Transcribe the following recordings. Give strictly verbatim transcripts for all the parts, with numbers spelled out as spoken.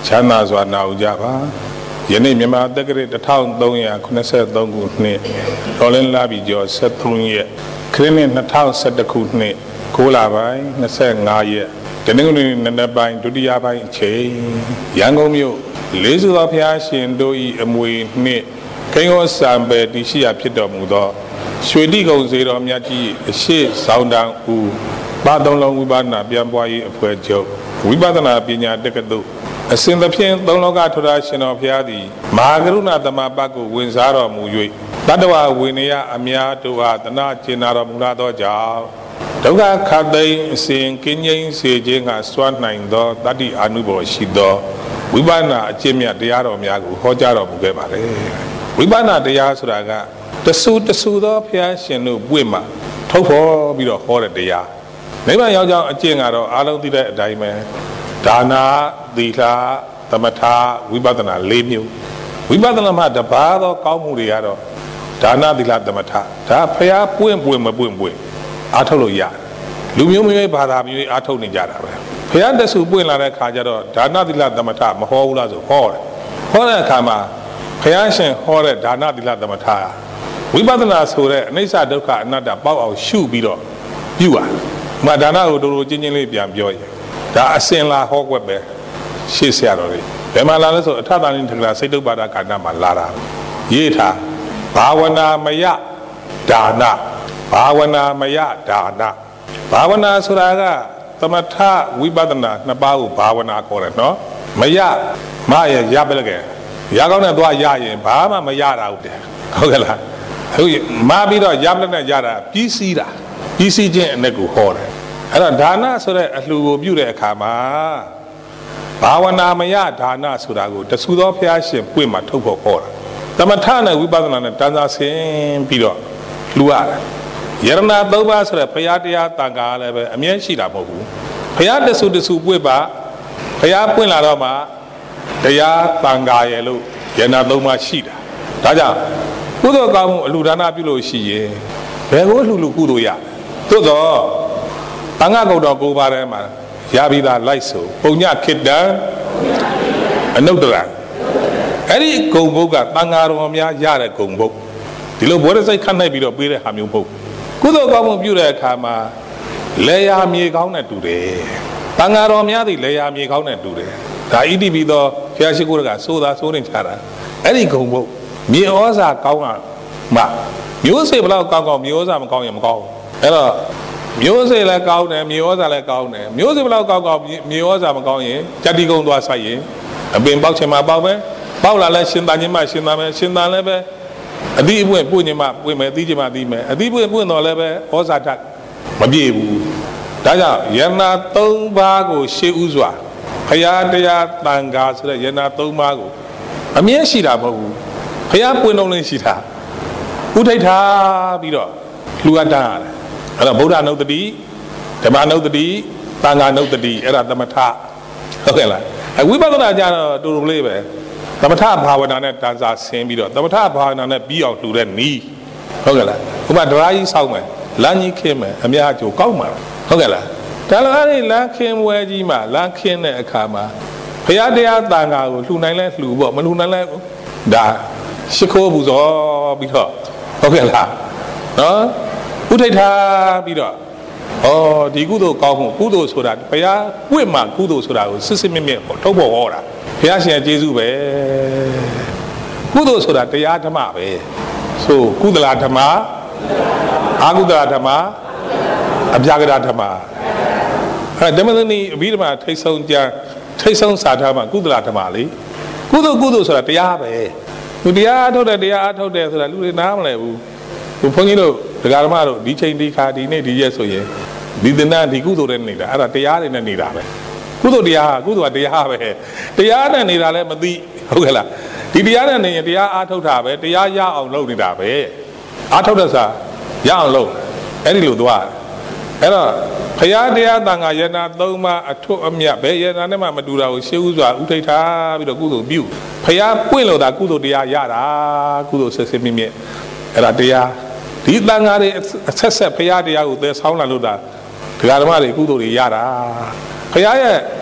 ချမ်းသာစွာနာကြပါယနေ့မြန်မာတက္ကရာတစ်ထောင်သုံးရာခုနှစ်ဆယ်သုံးခုနှစ်ဒေါ်လင်းလာပြီကျော်ဆက်သုံးရက်ခရစ်နှစ်နှစ်ထောင်ဆယ်တစ်ခုနှစ်ကိုးလပိုင်းနှစ်ဆယ်ငါးရက်တနင်္ဂနွေနေ့နံနက်ပိုင်းဒုတိယပိုင်းအချိန်ရန်ကုန်မြို့လေးစုသောဘုရားရှင်တို့၏အမွေနှင့်ခိန်းဟောစံပယ်တည်ရှိရာဖြစ်တော်မူသောရွှေတိကုံစေတော်မြတ်ကြီးအရှိဆောင်တန်ဦးဘာသုံးလုံးဝိပဿနာပြန်ပွားရေးအဖွဲ့ချုပ်ဝိပဿနာပညာတက္ကသိုလ်အစဉ်သဖြင့်သုံးလောကထရရှင်တော်ဘုရားသည်မဟာကရုဏာသမဘတ်ကိုဝင်စားတော်မူ၍တတ္တဝဝိနည်းအများတို့အားတနာကျင်နာတော်မူလာသောကြောင့်ဒုက္ခခတ်သိမ်းအစဉ်ကင်းငြိမ်းစေခြင်းကစွမ်းနိုင်သောတတ္တိအာနုဘော်ရှိသောဝိပဿနာအကျင့်မြတ်တရားတော်များကိုဟောကြားတော်မူခဲ့ပါတယ်ဝိပဿနာတရားဆိုတာကတဆူတဆူသောဘုရားရှင်တို့ပွင့်မှာထုတ်ဖော်ပြီးတော့ဟောတဲ့တရားနိဗ္ဗာန်ရောက်ကြောင်းအကျင့်ကတော့အားလုံးသိတဲ့အတိုင်းပဲဒါနာသီလသမထဝိပဿနာ၄မျိုးဝိပဿနာမှာတပါးသောကောင်းမှုတွေကတော့ဒါနာသီလသမထဒါဘုရားပွင့်ပွင့်မပွင့်ပွင့်အားထုတ်လို့ရတယ်လူမျိုးမျိုးဘာသာမျိုးအားထုတ်နေကြတာပဲဘုရားတဆူပွင့်လာတဲ့ခါကျတော့ဒါနသီလသမထမဟောဘူးလားဆိုဟောတယ်ဟောတဲ့အခါမှာဘုရားရှင်ဟောတဲ့ဒါနသီလသမထဝိပဿနာဆိုတဲ့အနိစ္စဒုက္ခအနတ္တပေါက်အောင်ရှုပြီးတော့ပြုရမဒါနကိုတော်တော်ချင်းချင်းလေးပြန်ပြောရင်ဒါအစင်လာဟောကွက်ပဲရှေ့ဆရာတော်တွေဘယ်မှာလာလဲဆိုအထသနိထကရာစိတ်တုပ္ပါဒကာဏမှာလာတာရေးထားဘာဝနာမယဒါနဘာဝနာမယဒါနဘာဝနာဆိုတာကသမထဝိပဿနာနှစ်ပါးကိုဘာဝနာခေါ်တယ်နော်မယမရရပလကဲရကောင်းတဲ့သွားရရင်ဘာမှမရတာဟုတ်တယ်ဟုတ်ကဲ့လားဟုတ်မပြီးတော့ရပလနဲ့ရတာပြီးစီးတာပြီးစီးခြင်းအ내ကိုဟောတယ်အဲ့တော့ဒါနဆိုတဲ့အလှူကိုပြုတဲ့အခါမှာဘာဝနာမယဒါနဆိုတာကိုတဆူသောဘုရားရှင်ပွင့်မှာထုတ်ဖို့ခေါ်တာသမထနဲ့ဝိပဿနာနဲ့တန်းစားဆင်းပြီးတော့လှူရတယ်ယရဏသုံးပါးဆိုတဲ့ဘုရားတရားတန်ခါလည်းပဲအမြဲရှိတာမဟုတ်ဘူးဘုရားတဆူတဆူပွင့်ပါဘုရားပွင့်လာတော့မှတရားတန်ခါရဲ့လို့ယရဏသုံးပါးရှိတာဒါကြောင့်ကုသိုလ်ကောင်းမှုအလှူဒါနပြုလို့ရှိရင်ဘယ်ကိုလှူလို့ကုသိုလ်ရသို့တော့တန်ခါကုတ်တော်ကိုးပါးထဲမှာရပြီးသားလိုက်ဆိုပုံညခိတ္တံအနုတ္တရအဲ့ဒီဂုံဘုတ်ကတန်ခါတော်များရတဲ့ဂုံဘုတ်ဒီလိုဘောရစိတ်ခတ်နိုင်ပြီးတော့ပေးတဲ့ဟာမျိုးမဟုတ်ကုသိုလ်ကောင်းမှုပြုတဲ့အခါမှာလေယာမြေကောင်းနဲ့တူတယ်တန်ခါတော်များသည်လေယာမြေကောင်းနဲ့တူတယ်ဒါဣတိပိသောဘုရားရှိခိုးကစိုးသာစိုးနေကြတာအဲ့ဒီဂုံဘုတ်မြေဩဇာကောင်းတာမှမျိုးစေ့ဘလောက်ကောင်းကောင်းမျိုးဩဇာမကောင်းရင်မကောင်းဘူးအဲ့တော့မျိုးစေ့လည်းကောင်းတယ်မြေဩဇာလည်းကောင်းတယ်မျိုးစေ့ဘလောက်ကောင်းကောင်းမြေဩဇာမကောင်းရင်ကြက်တိကုန်းသွားဆိုင်ရင်အပင်ပေါက်ချင်မှပေါက်ပဲပေါက်လာလဲရှင်သာခြင်းမှရှင်သာမယ်ရှင်သာလည်းပဲအသီးအပွင့်ပွင့်ခြင်းမှပွင့်မယ်အသီးခြင်းမှသီးမယ်အသီးပွင့်ပွင့်တော့လည်းပဲဩဇာတတ်မပြည့်ဘူးဒါကြောင့်ယန္နာသုံးပါးကိုရှေးဥစွာဘုရားတရားတန်ခါဆိုတဲ့ယန္နာသုံးပါးကိုအမြဲရှိတာမဟုတ်ဘူးဘုရားပွင့်လုံးလေးရှိတာဥထိတ်ထားပြီးတော့လှူအပ်တာအဲ့တော့ဗုဒ္ဓနုတ္တိဓမ္မနုတ္တိသံဃာနုတ္တိအဲ့ဒါသမထဟုတ်ကဲ့လားအဝိပဿနာကြတော့တူတူလေးပဲသမထဘာဝနာနဲ့တန်စာဆင်းပြီးတော့သမထဘာဝနာနဲ့ပြီးအောင်လှူတဲ့နီးဟုတ်ကဲ့လားဥပမာဒရာကြီးဆောက်မယ်လမ်းကြီးခင်းမယ်အများအကျိုးကောက်မှာဟုတ်ကဲ့လားဒါလည်းအဲ့ဒီလမ်းခင်းဝဲကြီးမှာလမ်းခင်းတဲ့အခါမှာဘုရားတရားသံဃာကိုလှူနိုင်လဲလှူပေါ့မလှူနိုင်လဲဒါရှိခိုးပူဇော်ပြီးတော့ဟုတ်ကဲ့လားနော်ဥထိတ်ထားပြီးတော့ဩဒီကုသိုလ်ကောင်းမှုကုသိုလ်ဆိုတာဘုရားပွင့်မှာကုသိုလ်ဆိုတာကိုစစ်စစ်မြင့်မြင့်ထုတ်ဖို့ဟောတာဘုရားရှင်ကျေးဇူးပဲကုသိုလ်ဆိုတာတရားဓမ္မပဲဆိုကုသလဓမ္မအာကုသလဓမ္မအပြာကရဓမ္မအဲဓမ္မသနီအဘိဓမ္မာထိတ်ဆုံးကြထိတ်ဆုံးစာထားမှာကုသလဓမ္မလေကုသိုလ်ကုသိုလ်ဆိုတာတရားပဲသူတရားထုတ်တယ်တရားအထုတ်တယ်ဆိုတာလူတွေနားမလဲဘူးသူဘုန်းကြီးတို့ဒကာဓမ္မတို့ဒီချိန်ဒီခါဒီနေ့ဒီရက်ဆိုရင်ဒီသင်္ဍဒီကုသိုလ်နဲ့နေတာအဲ့ဒါတရားတွေနဲ့နေတာပဲကုသိုလ်တရားကုသိုလ်ကတရားပဲတရားနဲ့နေတာလည်းမသိဟုတ်ကဲ့လားဒီတရားနဲ့နေရင်တရားအားထုတ်တာပဲတရားရအောင်လုပ်နေတာပဲအားထုတ်တဲ့စာရအောင်လုပ်အဲ့ဒီလိုသွားအဲ့တော့ဘုရားတရားသံဃာယန္နာသုံးပါးအထွတ်အမြတ်ပဲယန္နာနဲ့မှမတူတာကိုရှေးဥစွာဥထိတ်ထားပြီးတော့ကုသိုလ်ပြုဘုရားပွင့်လို့သာကုသိုလ်တရားရတာကုသိုလ်ဆက်ဆက်မြင့်မြင့်အဲ့ဒါတရားဒီသံဃာတွေအဆက်ဆက်ဘုရားတရားကိုသယ်ဆောင်လာလို့ဒါဒကာဓမ္မတွေကုသိုလ်တွေရတာဘုရားရဲ့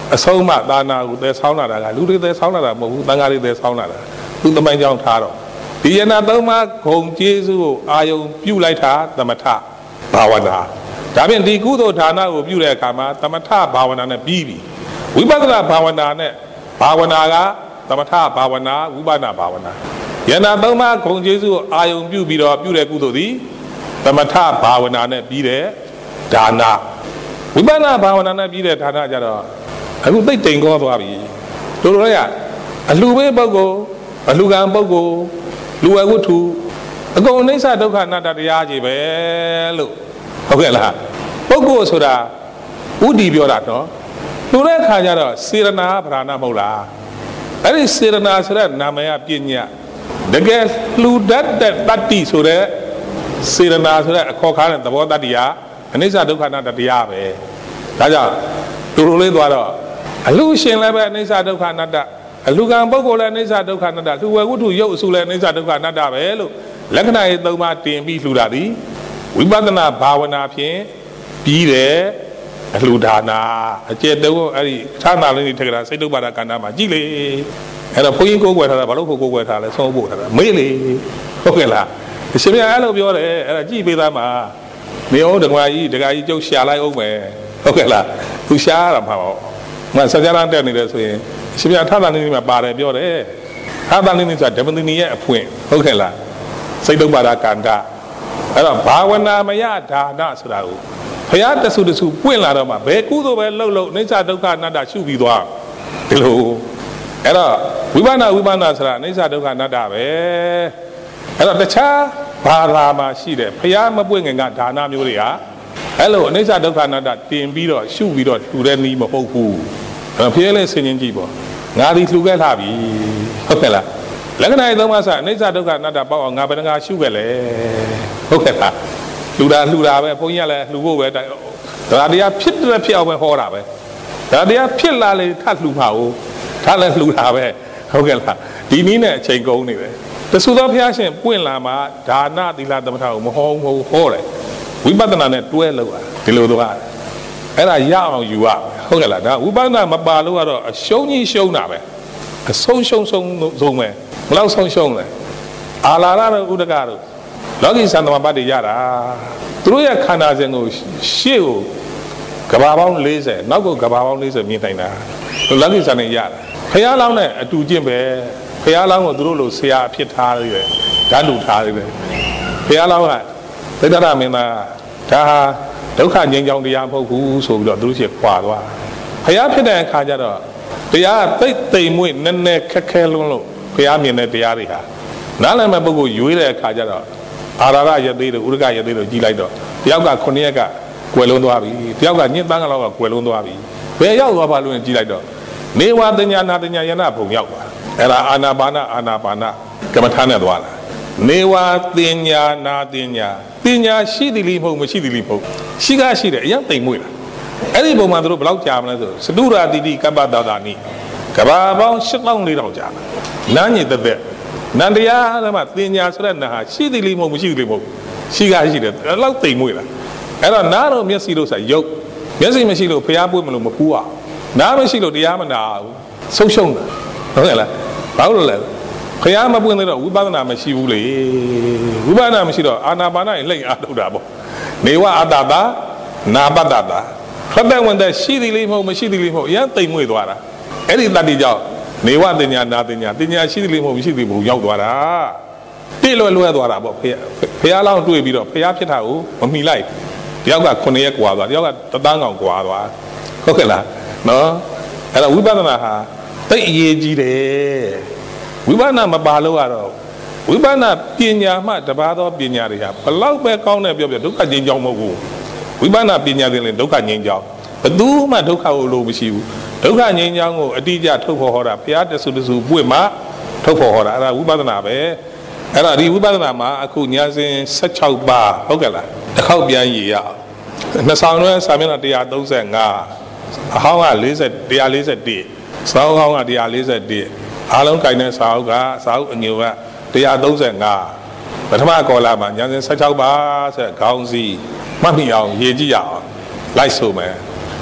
အဆုံးမသာနာကိုသဲဆောင်းလာတာကလူတွေသဲဆောင်းလာတာမဟုတ်ဘူးတန်ဃာတွေသဲဆောင်းလာတာသူတမိုင်းကြောင်းထားတော့ဒီယနာသုံးပါးဂုံကျေးဇူးကိုအာယုံပြုလိုက်တာသမထဘာဝနာဒါဖြင့်ဒီကုသိုလ်ဌာနကိုပြုတဲ့အခါမှာသမထဘာဝနာနဲ့ပြီးပြီဝိပဿနာဘာဝနာနဲ့ဘာဝနာကသမထဘာဝနာဝိပဿနာဘာဝနာယနာသုံးပါးဂုံကျေးဇူးကိုအာယုံပြုပြီးတော့ပြုတဲ့ကုသိုလ်သည်သမထဘာဝနာနဲ့ပြီးတဲ့ဒါနဝိပဿနာဘာဝနာနဲ့ပြီးတဲ့ဒါနကြတော့အခုသိတိမ်ကောသွားပြီတို့တို့ရအလှပေးပုဂ္ဂိုလ်အလှကံပုဂ္ဂိုလ်လူဝဝတ္ထုအကုန်အိဋ္ဌဒုက္ခအနတ္တတရားကြီးပဲလို့ဟုတ်ကဲ့လားပုဂ္ဂိုလ်ဆိုတာဥတီပြောတာနော်လူတဲ့ခါကျတော့စေရနာဗราဏမဟုတ်လားအဲ့ဒီစေရနာဆိုတဲ့နာမယပညာတကယ်လှူတတ်တဲ့တတ္တိဆိုတဲ့စေရနာဆိုတဲ့အခေါ်ခါတဲ့သဘောတတ္တိဟာအနိစ္စဒုက္ခအနတ္တတရားပဲဒါကြောင့်တူတူလေးသွားတော့အလှရှင်လည်းပဲအနိစ္စဒုက္ခအနတ္တအလှကံပုဂ္ဂိုလ်လည်းအနိစ္စဒုက္ခအနတ္တလှူဝဲဝတ္ထုရုပ်အစုလည်းအနိစ္စဒုက္ခအနတ္တပဲလို့လက္ခဏာရေးသုံးပါးတင်ပြီးလှူတာဒီဝိပဿနာဘာဝနာဖြင့်ပြီးတယ်အလှဒါနာအကျက်တုံးအဲ့ဒီသာနာလေးတွေထက်ကတာစိတ်တုပ္ပါဒကန္နာမှာကြည့်လေအဲ့တော့ဘုန်းကြီးကိုးကွယ်ထားတာဘာလို့ကိုးကွယ်ထားလဲဆုံးဖို့ထားတာမေးလေဟုတ်ကဲ့လားအရှင်မြတ်အဲ့လိုပြောတယ်အဲ့ဒါကြည့်ပေးသားမှာနေအောင်တကွာကြီးတကွာကြီးကျုပ်ရှာလိုက်အောင်မယ်ဟုတ်ကဲ့လားသူရှာရမှာပေါ့ငါစကြလန်းတက်နေတယ်ဆိုရင်အရှင်မြတ်သာနာလေးမှာပါတယ်ပြောတယ်သာနာလေးဆိုတာဓမ္မသီနီရဲ့အဖွင့်ဟုတ်ကဲ့လားစိတ်တုပ္ပါဒကန္တာအဲ့တော့ဘာဝနာမယဒါနဆိုတာကိုဘုရားတဆူတဆူပွင့်လာတော့မှဘယ်ကုသိုလ်ပဲလှုပ်လှုပ်အိဋ္ဌဒုက္ခအနတ္တရှုပြီးသွားဒီလိုအဲ့တော့ဝိပဿနာဝိပဿနာဆိုတာအိဋ္ဌဒုက္ခအနတ္တပဲအဲ့တော့တခြားဘာသာမှာရှိတယ်ဘုရားမပွင့်ခင်ကဒါနမျိုးတွေဟာအဲ့လိုအိဋ္ဌဒုက္ခအနတ္တတင်ပြီးတော့ရှုပြီးတော့လှူတဲ့နည်းမဟုတ်ဘူးအဲ့တော့ဘုရားလေးဆင်ခြင်ကြည့်ပေါ့ငါဒီလှူခဲ့လာပြီဟုတ်ကဲ့လားလက္ခဏာရေးသုံးပါးစအိဋ္ဌဒုက္ခအနတ္တပေါ့အောင်ငါဘယ်ငါရှုခဲ့လဲဟုတ်ကဲ့လားလှူတာလှူတာပဲဘုန်းကြီးကလည်းလှူဖို့ပဲဒါတရားဖြစ်တဲ့ဖြစ်အောင်ပဲဟောတာပဲဒါတရားဖြစ်လာလေထပ်လှူမှာဟုတ်ထပ်လည်းလှူတာပဲဟုတ်ကဲ့လားဒီနည်းနဲ့အချိန်ကုန်နေပဲတဆူသောဘုရားရှင်ပွင့်လာမှာဒါနသီလသမထကိုမဟောဘူးဟောတယ်ဝိပဿနာနဲ့တွဲလို့อ่ะဒီလိုတော့အဲ့ဒါရအောင်ယူရဟုတ်ကဲ့လားဒါဝိပဿနာမပါလို့ကတော့အရှုံးကြီးရှုံးတာပဲအဆုံးရှုံးဆုံးဆုံးပဲဘယ်လောက်ဆုံးရှုံးလဲအာလာရတို့ဥဒကတို့လောကီသံသမပတ်တွေရတာသူတို့ရဲ့ခန္ဓာစဉ်ကိုရှေ့ကိုကဘာပေါင်း၄၀နောက်ကိုကဘာပေါင်း၄၀မြင်နိုင်တာလောကီသံတွေရတာဖះလောင်းနဲ့အတူချင်းပဲဖះလောင်းကိုသူတို့လိုဆရာအဖြစ်ထားရတယ်ဓာတ်လူထားရတယ်ဖះလောင်းကသေတ္တရမင်းသားဒါဟာဒုက္ခငြိမ်းချမ်းတရားမဟုတ်ဘူးဆိုပြီးတော့သူတို့ရှေ့ခွာသွားဖះဖြစ်တဲ့အခါကျတော့တရားသိသိမ်မွေ့နည်းနည်းခက်ခဲလုံးလို့ဖះမြင်တဲ့တရားတွေဟာနားလည်မဲ့ပုဂ္ဂိုလ်ရွေးတဲ့အခါကျတော့အာရရရသေးတို့ဥရကရသေးတို့ကြီးလိုက်တော့တယောက်ကခုနှစ်ရက်ကကွယ်လုံးသွားပြီတယောက်ကညစ်တန်းကလောက်ကကွယ်လုံးသွားပြီဘယ်ရောက်သွားပါလို့ကြီးလိုက်တော့နေဝတညာနာတညာယနာဘုံရောက်သွားအဲ့ဒါအာနာပါနအာနာပါနကမ္မထာနဲ့သွားလာနေဝတင်ညာနာတင်ညာတင်ညာရှိသည်လိမဟုတ်မရှိသည်လိမဟုတ်ရှိကားရှိတယ်အရင်တိမ်မွေ့လာအဲ့ဒီပုံမှာတို့ဘယ်လောက်ကြာမလဲဆိုစတုရာတိတိကပ္ပတာတာနိကဘာပေါင်းရှစ်သောင်းလေးတောင်ကြာနန်းညစ်တဲ့နန္တရားဓမ္မတင်ညာဆိုတဲ့နာဟာရှိသည်လိမဟုတ်မရှိသည်လိမဟုတ်ရှိကားရှိတယ်အဲ့လောက်တိမ်မွေ့လာအဲ့တော့နားတော့မျက်စိလို့ဆိုရုပ်မျက်စိမရှိလို့ဖျားပွင့်မလို့မဖူးအောင်နားမရှိလို့တရားမနာဘူးဆုံးရှုံးတာဟုတ်ကဲ့လားဘာလို့လဲဖျားမပွင့်သေးတော့ဝိပဿနာမရှိဘူးလေဝိပဿနာမရှိတော့အာနာပါနရဲ့လက်အားထုတ်တာပေါ့နေဝအတ္တတာနာပတ္တတာဖတ်တဲ့ဝင်တဲ့ရှိသည်လိမဟုတ်မရှိသည်လိမဟုတ်အရင်တိမ်မွေ့သွားတာအဲ့ဒီတတ္တိကြောင့်နေဝတင်ညာနာတင်ညာတင်ညာရှိသည်လိမဟုတ်မရှိသည်ဘူးရောက်သွားတာတိလွယ်လွယ်သွားတာပေါ့ဖျားဖျားလောင်းတွေ့ပြီးတော့ဖျားဖြစ်တာကိုမမိလိုက်တယောက်ကခုနှစ်ရက်กว่าသွားတယောက်ကတသန်းကောင်กว่าသွားဟုတ်ကဲ့လားနော်အဲ့တော့ဝိပဿနာဟာသိအရေးကြီးတယ်ဝိပဿနာမပါလို့ကတော့ဝိပဿနာပညာမှတပါးသောပညာတွေဟာဘလောက်ပဲကောင်းတယ်ပြောပြဒုက္ခငြိမ်းချမ်းမဟုတ်ဘူးဝိပဿနာပညာတွေလည်းဒုက္ခငြိမ်းချမ်းဘယ်သူမှဒုက္ခကိုလိုမရှိဘူးဒုက္ခငြိမ်းချမ်းကိုအတိအကျထုတ်ဖော်ဟောတာဘုရားတဆူတဆူပွင့်မှထုတ်ဖော်ဟောတာအဲ့ဒါဝိပဿနာပဲအဲ့တော့ဒီဝိပဿနာမှာအခုညာစဉ်၁၆ပါးဟုတ်ကဲ့လားတစ်ခေါက်ပြန်ရည်ရအောင်နှစ်ဆောင်တွဲစာမျက်နှာone thirty-fiveအဟောင်းကone forty oneစာအုပ်ဟောင်းကone forty oneအားလုံးကိုင်တဲ့စာအုပ်ကစာအုပ်အညိုကone thirty-fiveပထမကောလာမှာညာစဉ်၁၆ပါးဆိုတဲ့ခေါင်းစည်းမှတ်မိအောင်ရေးကြည့်ရအောင်လိုက်ဆိုမယ်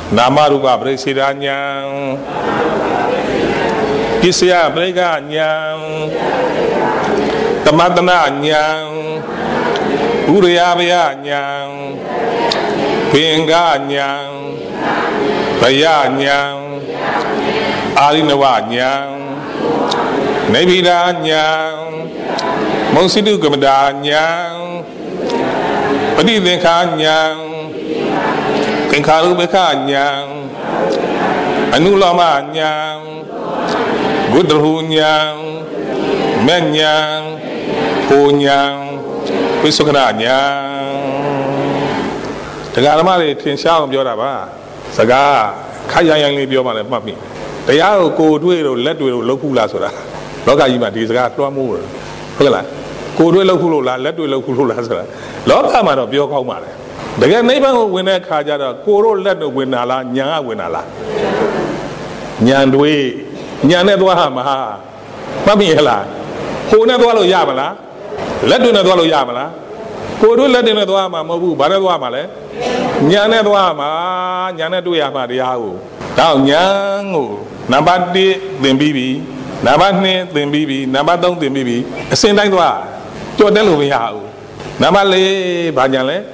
Nama rupa presiranya Kisya preganya Tematananya Uriyabiyanya Pinganya Bayanya Arinawanya Nebidanya Mausidu kemadanya Padidengkanya Kengkaru bekanya Anulamanya Gudrunya Menya Punya Wisukadanya Tegak ramai tinsya biar apa Segala Kaya yang ni biar mana mami Taya ko dua ro let dua ro loku la soda Loka ima di segala tua mur Okeylah Ko dua loku la let dua loku la soda Loka mana biar kau mana Dengan ni bang wena kaja dah koro let no wena la nyanga wena la nyandwe nyane dua hama mami lah kona dua lo ya mala let do na dua lo ya mala koro let na dua hama mabu bara dua hama le nyane dua hama nyane dua hama dia u tau nyangu number one tin bibi number two tin bibi number three tin bibi asin dai dua chot tet lo ma ya u number four ba nyan le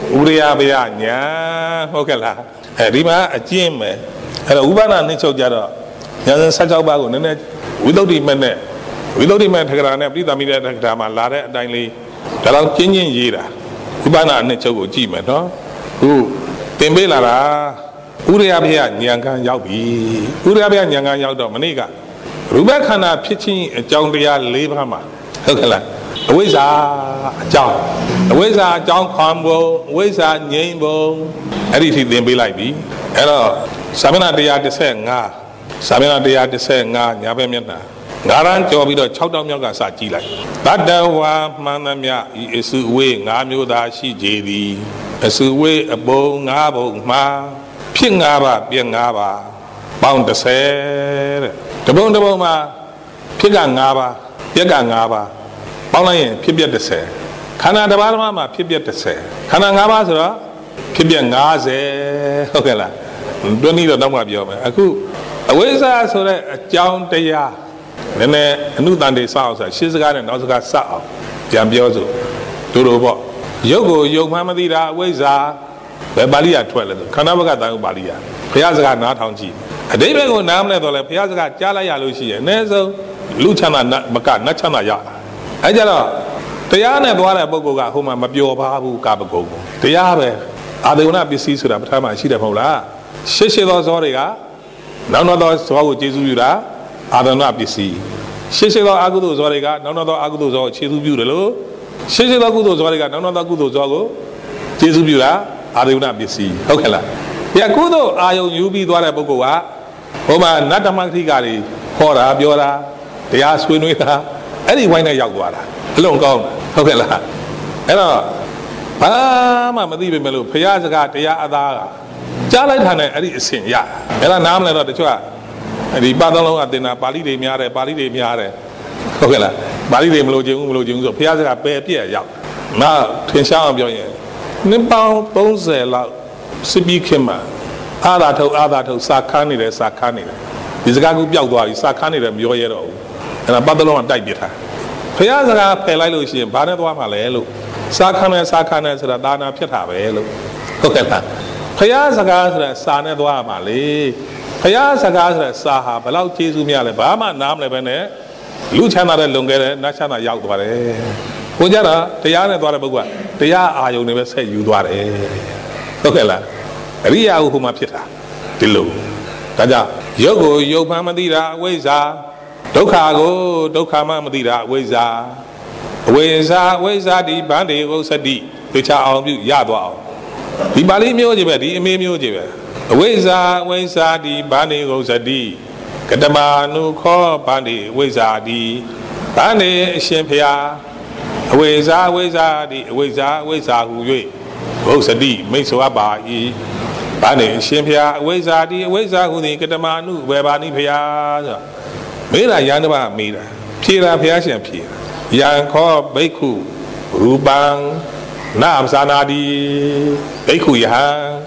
Uriyabiyanya Okeylah Di mana ajim Ada ubana ni cakap jada Yang saya cakap bagus Nene Widauti mana Widauti mana Tegarana Berita media Tegarama Lada Daily Dalam cincin jira Ubana ni cakap jim No Tu Tembe lara Uriyabiyanya kan Yaubi Uriyabiyanya kan Yaudo Menika Rubah kana Pitching Jauh dia Lebama Okeylah Wei sa Jauh Wei sa Jauh kambo Wei sa nyimbo Adi ti tembe lai bi Ero Samena dia desa nga Samena dia desa nga Nyabe miana Ngaran jauh bido Chau dao miao ka sa ji lai Tadawa mana mia Isu we nga miao da si jedi Isu we abo nga bo ma Ping nga ba Ping nga ba Baung desa Dabong dabong ma Ping nga ba Ping nga ba Baung lain Ping biar desa Kana ada barang mana Ping biar desa Kana nga ba sura Ping biar nga se Okeylah Dua ni dah nama biar Aku Awesa sura Jauh dia Nene Anu tanda sah sah Sekarang nau sekarang sah Jam biar tu Turu bo Yogo Yog Muhammadi dah Awesa Balia tuan tu Kana berkata tahu balia Pihak sekarang nak tahu ji Ada yang aku nama le tu le Pihak sekarang jalan ya lu sih Ne so Lu cina nak Makan nak cina ya Aja lah Tiada ni dua le Buku kah Huma mabiyo bahabu kah buku Tiada be Ada orang bisnis sudah pertama Sida pula Sesi dah sore kah Nana dah sore Jesu jura Ada orang bisnis Sesi dah aku tu sore kah Nana dah aku tu sore Jesu jura lo Sesi dah aku tu sore kah Nana dah aku tu sore Jesu jura Ada orang bisnis Okeylah Ya aku tu ayam yubi dua le buku kah Huma nak dapat kali Hora biora Tiada suinu ita Adi wine yang dua lah Belum kau Okeylah Era Apa mati bemelu Pihak sekarang dia ada Jalan sana Adi sen ya Era nama le tu cua Di Padang ada na Bali de miare Bali de miare Okeylah Bali de melu jeng melu jeng so Pihak sekarang berbeza ya Nah Tiada yang biar Ni bau bau sela Sebi kema Ada tu ada tu Sakan ni le sakan ni le Di sekarang aku biar dua Sakan ni le biar ye lo Era Padang ada biar Pihak sekarang pelai lu sih Mana tua malah lu Sakan sakan sudah dana pihak apa lu Okeylah Pihak sekarang sudah sana tua malah Pihak sekarang sudah sah Belau Jesu miale Bama nama le bene Lu cina le longgar Nak cina yau tua le Ujara Tiada ni tua le bagua Tiada ayu ni bese yu tua le Okeylah Ria aku mah pihak Tilu Kaja Yogo Yog Muhammadi dah Weza Dokha go Dokha Muhammadi dah Weza Weza Weza di Bande go sedi Tuca awam yu ya tua Di Bali mio je be Di eme mio je be Weza Weza di Bande go sedi Kedama nu kho Bande Weza di Bande Shin Phaya Weza Weza di Weza Weza hu yue Go sedi Mai so ba yi Bande Shin Phaya Weza di Weza hu ni Kedama nu we ba ni Phaya Mera yang ni ba mera Phira Phaya Shin Phira Yang kho Bhikkhu Rupang Nam Sanadi Bhikkhu yang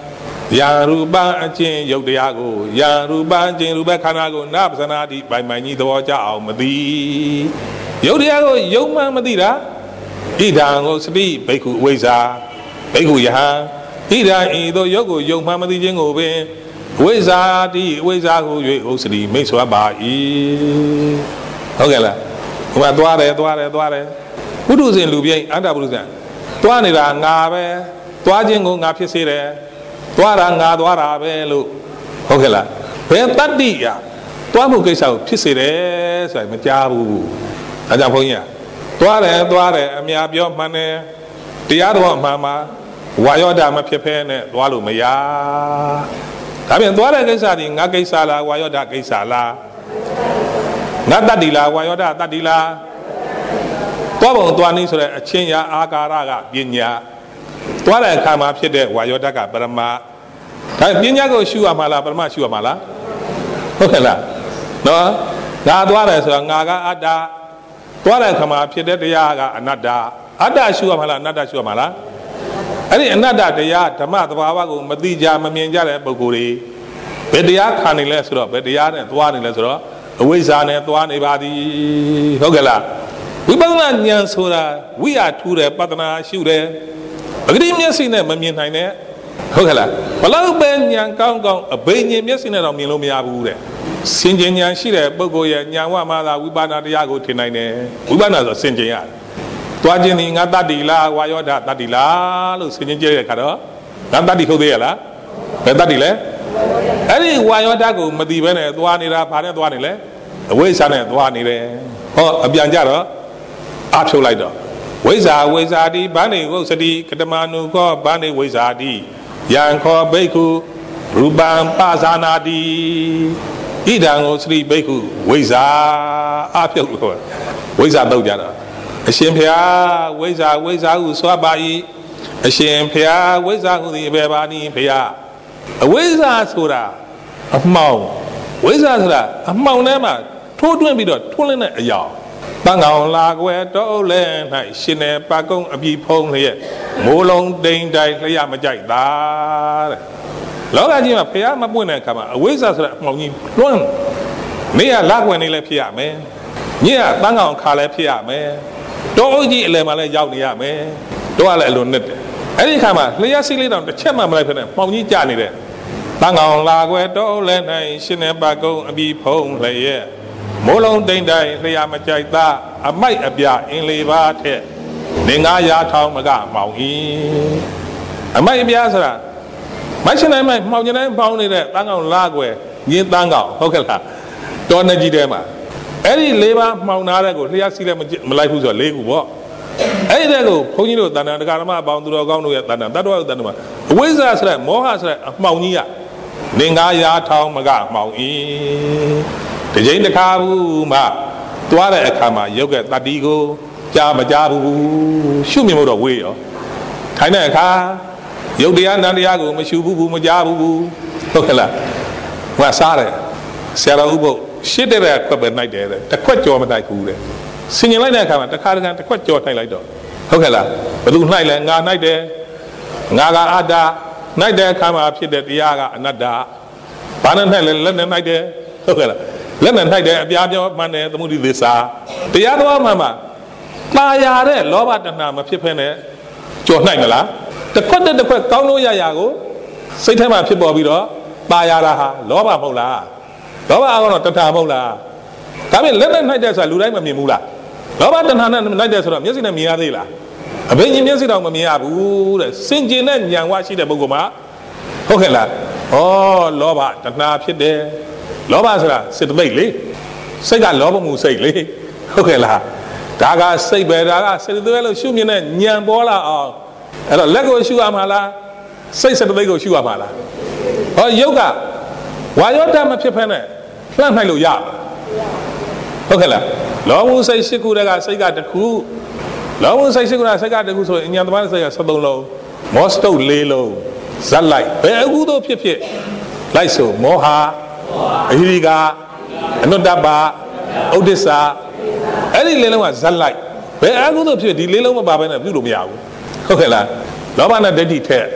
ယာရူပအချင်းယုတ်တရားကိုယာရူပအချင်းရူပခန္ဓာကိုနာပစနာတိပိုင်ပိုင်ကြီးသဘောကျအောင်မသိယုတ်တရားကိုယုံမှမသိတာဣဒံကိုစတိဘိက္ခုအဝိဇ္ဇာဘိက္ခုယဟံဣဒံဤသို့ယုတ်ကိုယုံမှမသိခြင်းကိုပင်အဝိဇ္ဇာတိအဝိဇ္ဇာကို၍ဥစ္စတိမိတ်ဆွာပါ၏ဟုတ်ကဲ့လားဟိုကသွားတယ်သွားတယ်သွားတယ်ပုထုဇဉ်လူပြိုင်အတ္တပုရုဇဉ်သွားနေတာငါပဲသွားခြင်းကိုငါဖြစ်စေတယ်သွားတာငါသွားတာပဲလို့ဟုတ်ကဲ့လားဘယ်တတ္တိရသွားမှုကိစ္စကိုဖြစ်စေတယ်ဆိုရင်မကြားဘူးအဲကြောင့်ဘုန်းကြီးကသွားတယ်သွားတယ်အများပြောမှန်တယ်တရားတော်အမှန်မှာဝါယောဓာမဖြစ်ဖဲနဲ့သွားလို့မရဒါပြန်သွားတဲ့ကိစ္စဒီငါကိစ္စလားဝါယောဓာကိစ္စလားငါတတ္တိလားဝါယောဓာတတ္တိလားသွားပုံသွားနည်းဆိုတဲ့အချင်းရာအာကာရကပညာသွားတဲ့အခါမှာဖြစ်တဲ့ဝါယောဓာတ်ကပရမဒါပညာကိုရှုရမှာလားပရမရှုရမှာလားဟုတ်ကဲ့လားနော်ငါသွားတယ်ဆိုတော့ငါကအတ္တသွားတဲ့အခါမှာဖြစ်တဲ့တရားကအနတ္တအတ္တရှုရမှာလားအနတ္တရှုရမှာလားအဲ့ဒီအနတ္တတရားဓမ္မသဘာဝကိုမသိကြမမြင်ကြတဲ့ပုဂ္ဂိုလ်တွေဘယ်တရားခံနေလဲဆိုတော့ဘယ်တရားနဲ့သွားနေလဲဆိုတော့အဝိဇ္ဇာနဲ့သွားနေပါသည်ဟုတ်ကဲ့လားဝိပဿနာဉာဏ်ဆိုတာဝိရထူးတယ်ပတ္တနာရှုတယ်ပဂတိမျက်စိနဲ့မမြင်နိုင်နဲ့ဟုတ်ကဲ့လားဘလောက်ပဲဉာဏ်ကောင်းကောင်းအဘိညာဉ်မျက်စိနဲ့တော့မြင်လို့မရဘူးတဲ့စင်ကြင်ဉာဏ်ရှိတဲ့ပုဂ္ဂိုလ်ရဲ့ဉာဏ်ဝမှသာဝိပဿနာတရားကိုထင်နိုင်တယ်ဝိပဿနာဆိုစင်ကြင်ရတယ်သွားခြင်းဒီငါတတ္တိလားဝါယောဓာတတ္တိလားလို့စင်ကြင်ကြတဲ့အခါတော့ငါတတ္တိဟုတ်သေးရဲ့လားဘယ်တတ္တိလဲအဲ့ဒီဝါယောဓာကိုမသိဘဲနဲ့သွားနေတာဘာနဲ့သွားနေလဲအဝိဇ္ဇာနဲ့သွားနေတယ်ဟောအပြန်ကြတော့အဖြုတ်လိုက်တော့ဝိဇ္ဇာဝိဇ္ဇာတိဘာနေဝုစတိကတမနုခောဘာနေဝိဇ္ဇာတိယံခောဘိက္ခုရူပံပါဇာနာတိဣဒံကိုစတိဘိက္ခုဝိဇ္ဇာအဖြုတ်လို့ဝိဇ္ဇာတော့ကြတော့အရှင်ဖျားဝိဇ္ဇာဝိဇ္ဇာဟုစွာပါ၏အရှင်ဖျားဝိဇ္ဇာဟုသည်ဘယ်ပါနည်းဖျားအဝိဇ္ဇာဆိုတာအမှောင်ဝိဇ္ဇာဆိုတာအမှောင်ထဲမှာထိုးတွင်းပြီးတော့ထွန်းလင်းတဲ့အရာတန်ကောင်လာကွယ်တော့လဲ၌ရှင်နေပါကုန်းအပြီဖုံးလျက်မိုးလုံးတိမ်တိုင်းလျှမကြိုက်တာတဲ့လောကကြီးမှာဖျားမပွင့်တဲ့အခါမှာအဝိဇ္ဇာဆိုတဲ့အမှောင်ကြီးလွှမ်းနေရလက်ွယ်နေလဲဖြစ်ရမယ်ညကတန်ကောင်ခါလဲဖြစ်ရမယ်တောအုပ်ကြီးအလယ်မှာလဲရောက်နေရမယ်တော့လည်းအလိုနဲ့တယ်အဲ့ဒီခါမှာလျှက်စီးလေးတောင်တစ်ချက်မှမလိုက်ဖ ೇನೆ မှောင်ကြီးကျနေတဲ့တန်ကောင်လာကွယ်တော့လဲ၌ရှင်နေပါကုန်းအပြီဖုံးလျက်မိုးလုံးတိမ်တိုင်းလျှာမကြိုက်သားအမိုက်အပြအင်းလေးပါထက်နေငါးရာထောင်းမကမောင်ဤအမိုက်အပြဆိုတာမိုက်ရှင်တိုင်းမိုက်မှောင်ကျင်တိုင်းပေါင်းနေတဲ့တန်းကောင်လာကွယ်ညင်းတန်းကောင်ဟုတ်ကဲ့လားတော်နေကြီးတဲမှာအဲ့ဒီလေးပါမှောင်သားတဲ့ကိုလျှာစီးလည်းမလိုက်ဘူးဆိုတော့လေးခုပေါ့အဲ့ဒီတဲ့ကိုဘုန်းကြီးတို့တဏ္ဍာတရားဓမ္မအပေါင်းသူတော်ကောင်းတို့ရဲ့တဏ္ဍာတတ္တဝတ္တမှာအဝိဇ္ဇာဆိုတဲ့မောဟဆိုတဲ့အမှောင်ကြီးကနေငါးရာထောင်းမကမောင်ဤဒီချိန်တစ်ခါဘူးမှသွားတဲ့အခါမှာရုပ်ကတတ္တိကိုကြားမကြားဘူးရှုမြင်လို့တော့ဝေးရောထိုင်တဲ့အခါရုပ်တရားနံတရားကိုမရှုဘူးမကြားဘူးဟုတ်ကဲ့လားဟိုကစားတယ်ဆရာတော်ဥပုပ်ရှစ်တဲ့ခွက်ပဲနိုင်တယ်တဲ့တစ်ခွက်ကြော်မနိုင်ဘူးတဲ့ဆင်ញင်လိုက်တဲ့အခါမှာတစ်ခါတခါတစ်ခွက်ကြော်နိုင်လိုက်တော့ဟုတ်ကဲ့လားဘယ်သူနိုင်လဲငါနိုင်တယ်ငါကအတ္တနိုင်တဲ့အခါမှာဖြစ်တဲ့တရားကအနတ္တဘာနဲ့နိုင်လဲလက်နဲ့နိုင်တယ်ဟုတ်ကဲ့လားလက်နဲ့နိုင်တယ်အပြားပြောမှန်တယ်သမုဒိသစ္စာတရားတော်မှန်မှာตาရတဲ့လောဘတဏှာမဖြစ်ဖ ೇನೆ ကြော်နိုင်မလားတစ်ခွက်တစ်ခွက်ကောင်းလို့ရရကိုစိတ်ထဲမှာဖြစ်ပေါ်ပြီးတော့ตาရတာဟာလောဘမဟုတ်လားလောဘအကောင်တော့တဏှာမဟုတ်လားဒါပေမဲ့လက်နဲ့နိုင်တယ်ဆိုတာလူတိုင်းမမြင်ဘူးလားလောဘတဏှာနဲ့နိုင်တယ်ဆိုတော့မျက်စိနဲ့မြင်ရသေးလားအဘိညာဉ်မျက်စိတော့မမြင်ရဘူးတဲ့စင်ကျင်တဲ့ဉာဏ်ဝရှိတဲ့ပုဂ္ဂိုလ်မှာဟုတ်ကဲ့လားဩလောဘတဏှာဖြစ်တယ်လောဘဆိုတာစေတသိက်လေစိတ်ကလောဘမှုစိတ်လေဟုတ်ကဲ့လားဒါကစိတ်ပဲဒါကစေတသိက်လို့ရှုမြင်တဲ့ဉာဏ်ပေါ်လာအောင်အဲ့တော့လက်ကိုရှုရမှာလားစိတ်စေတသိက်ကိုရှုရမှာလားဟောယုတ်ကဝါယောဓာတ်မဖြစ်ဖ ೇನೆ လှမ်းနိုင်လို့ရဟုတ်ကဲ့လားလောဘစိတ်ရှိခုတည်းကစိတ်ကတစ်ခုလောဘစိတ်ရှိခုကစိတ်ကတစ်ခုဆိုရင်ဉာဏ်သမားစိတ်ကဆယ်သုံးလုံးမောစတုတ်လေးလုံးဇက်လိုက်ဘယ်အခုတော့ဖြစ်ဖြစ်လိုက်ဆိုမောဟအဟိရိကအနုတ္တပဥဒိစ္စအဲ့ဒီလေးလုံးကဇက်လိုက်ဘယ်အခုတော့ဖြစ်ဒီလေးလုံးမပါဘဲနဲ့ပြုလို့မရဘူးဟုတ်ကဲ့လားလောဘနဲ့ဒိဋ္ဌိထက်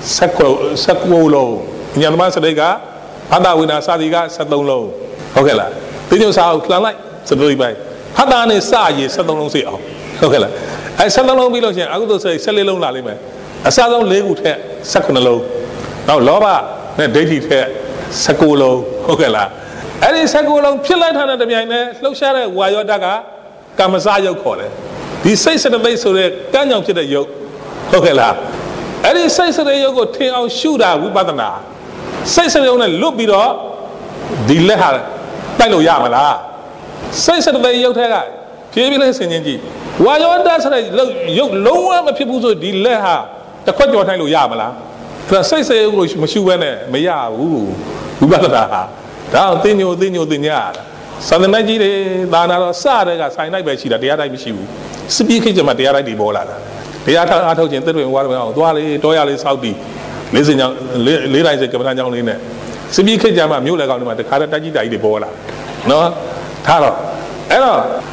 Sako Sakolo, Yamasadega, Hada Wina Sadiga, Sadolo, Okela. Then you saw Clanite, Sadoli by Hadan is Sayi, Sadolon say, Okela. I said alone below here, I would say, Salilon Lalime. A Sadon Legu Sakunalo. Now Loba, the daily fair, Sakolo, Okela. And in Sakolo, Pilat Hana the Miane, Low Shara, Wayodaga, Kamasayo call it. He says at the base of the Ganyan to the yoke, Okela. And he says that you go take out shooter with Badana. Says that you only look it up, the letter, Talo Yamala. Says that they yoke her, Pibilis and Yenji. Why you does you lower people to the letter, the Quadio Talo Yamala? The says that you go Mashuene, Maya, Uu, Ubada, down Dino, Dino, Dinyard. Southern Nigeria, Dana, Sada, Sinai Bachida, the other issue. Speaking of the other Bola. The other told you that we were Dwali, Doyali Saudi, listen, Lila is a Cabrana in there. Sibi Kajama, Mula, the Karataji, the Bola. No, Taro. Hello,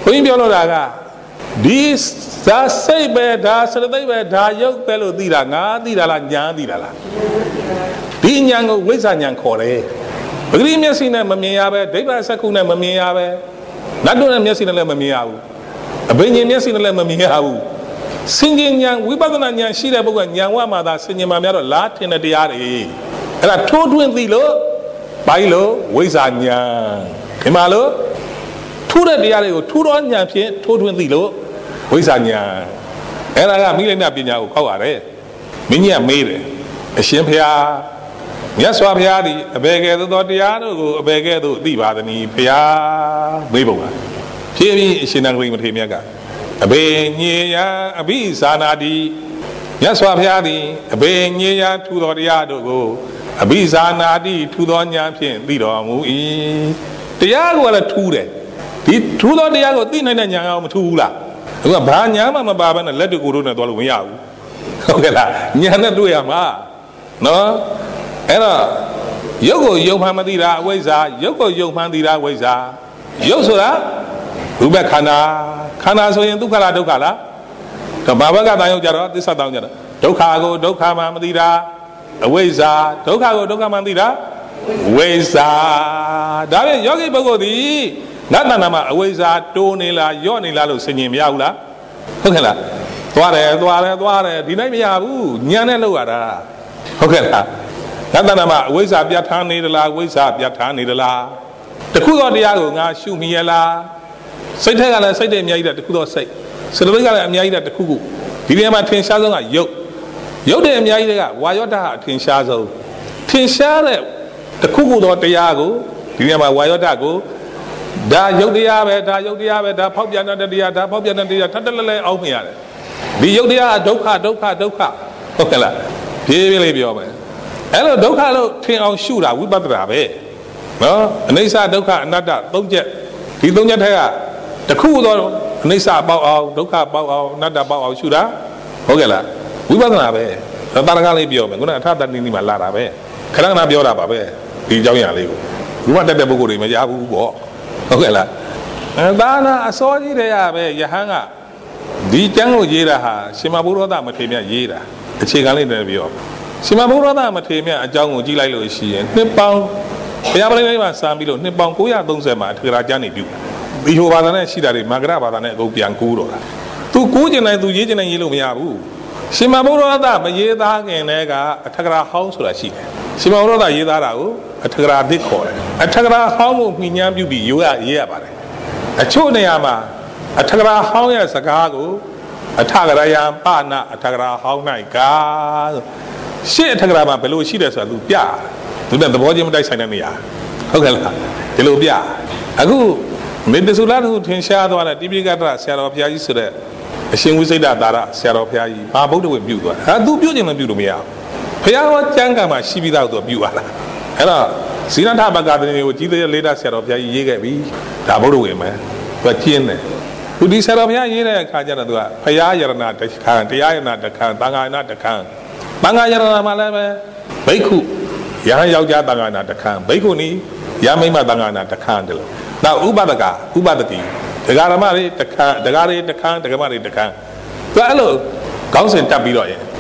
Quimbiologa. This, that say bad, that's the day where Dayo Bello Didanga, Didala, Didala. Dinyang, Wizanyang Kore. Grimias in a Mamiabe, Deva Sakuna Mamiabe, not doing a mess in a Mamiau. A Benjamin in a Mamiau. Singing young, we better than young Shira and young Wamada, singing my mother Latin at the R A. And I told you in the low, by low, ways on young. Imalo, two at the R A, two on young, told you in the low, ways on young. And I got million up in your cover. Minia made it. A shimpia. Yes, Wapiadi, a beggar the Dodiano, a beggar the Divadani, Pia, Biboa. Here is in agreement with him. A Benya, a bee, Sanadi, Yaswapiadi, a Benya, two Doriado go, a bee, Sanadi, two Donyapian, Lido, Mui, the Yago are two there. The two Doriago dinner and Yam Tula. You are Banyama Baba and let you go to the Doluyao. Okay, Yana do Yama. No, Era Yogo Yohamadira, Weza, Yoko Yohamandira, Weza, Yosura. Ubekana, Kana so in Dukala Dukala, the Babaga Dayojara, this Adanga, Dokago, Dokama Mandira, Aweza, Dokago, Dokamandira, Weza, David Yogi Bogodi, Natanama, Aweza, Tonila, Yonila, singing Yaula, Okela, Dware, Dware, Dware, Dinamiabu, Nyaneluara, Okela, Natanama, Weza, Biatani, the La, Weza, Biatani, the La, the Kudo Diago, Shumiela. Say, I say, they made at the Kudo say. So the Vega made at the Kugu. Did you have ten shadow? Yo, yo, they made it. Why you have ten shadow? Ten shadow. The Kugu or the Yago. Did you have a Wayodago? Da Yodia, da Yodia, da Popiana, da da Popiana, da Tandale, Omiana. The Yodia, Doka, Doka, Doka. Okela. Really be over. Hello, Doka, ten on shooter, we but rabe. No, and they said Doka, not that. Don't yet. He don't yet have. The cool or Nisa about our Doka about our not about our shooter. Ogela, we wasn't a bear. The Baragali Bio, I'm going to attack that in my lada bear. Karana Biola Babe, the Joya Lego. You want that the Boguri, Mayabu walk. Ogela. And Dana, I saw you there, Yahanga. The Jango Yera, Simabura Matemia Yera, the Chigali Bio. Simabura Matemia, a Jango Gila Lucy, and Nippon. The Abraham Sambilo, Nippon Kuya, don't say my Rajani do. You are the Shidari, Magrava, and go Biancuro. Two good and I do Yajin and Yellow Yabu. Simabura, but Yeda and Ega, a Tagra house or a sheet. Simabura Yedara, a Tagra decor. A Tagra home of Minyam you be you are Yabare. A Choneyama, a Tagra house as a cargo, a Tagrayam Pana, a Tagra how night God. She a Tagrama below she does a lupia. To the body of Dysanamia. Okay, the lupia. A good. Made the Sulano to shadow on a Dibigata, Sarah of Yai Suda. A shame we say that Dara, Sarah of Yai, my boat with Buga. I do beauty and beauty me out. Payao Jangama, she without the Buala. Hello, Sinataba garden with either later Sarah of Yai Yegabi, Tabodo women, but Tiene. Who this Sarah of Yai Kajana, Payayana, the can, the Ayana, the can, Banga not the can. Banga Yarana Malame, Baku, Yaya Bangana, the can, Bakuni, Yamima Bangana, the candle. Now, Ubadaga, Ubadati, the Garamari, the Gari, the Khan, the Gamari, the Khan. Hello, Council Tabiroy.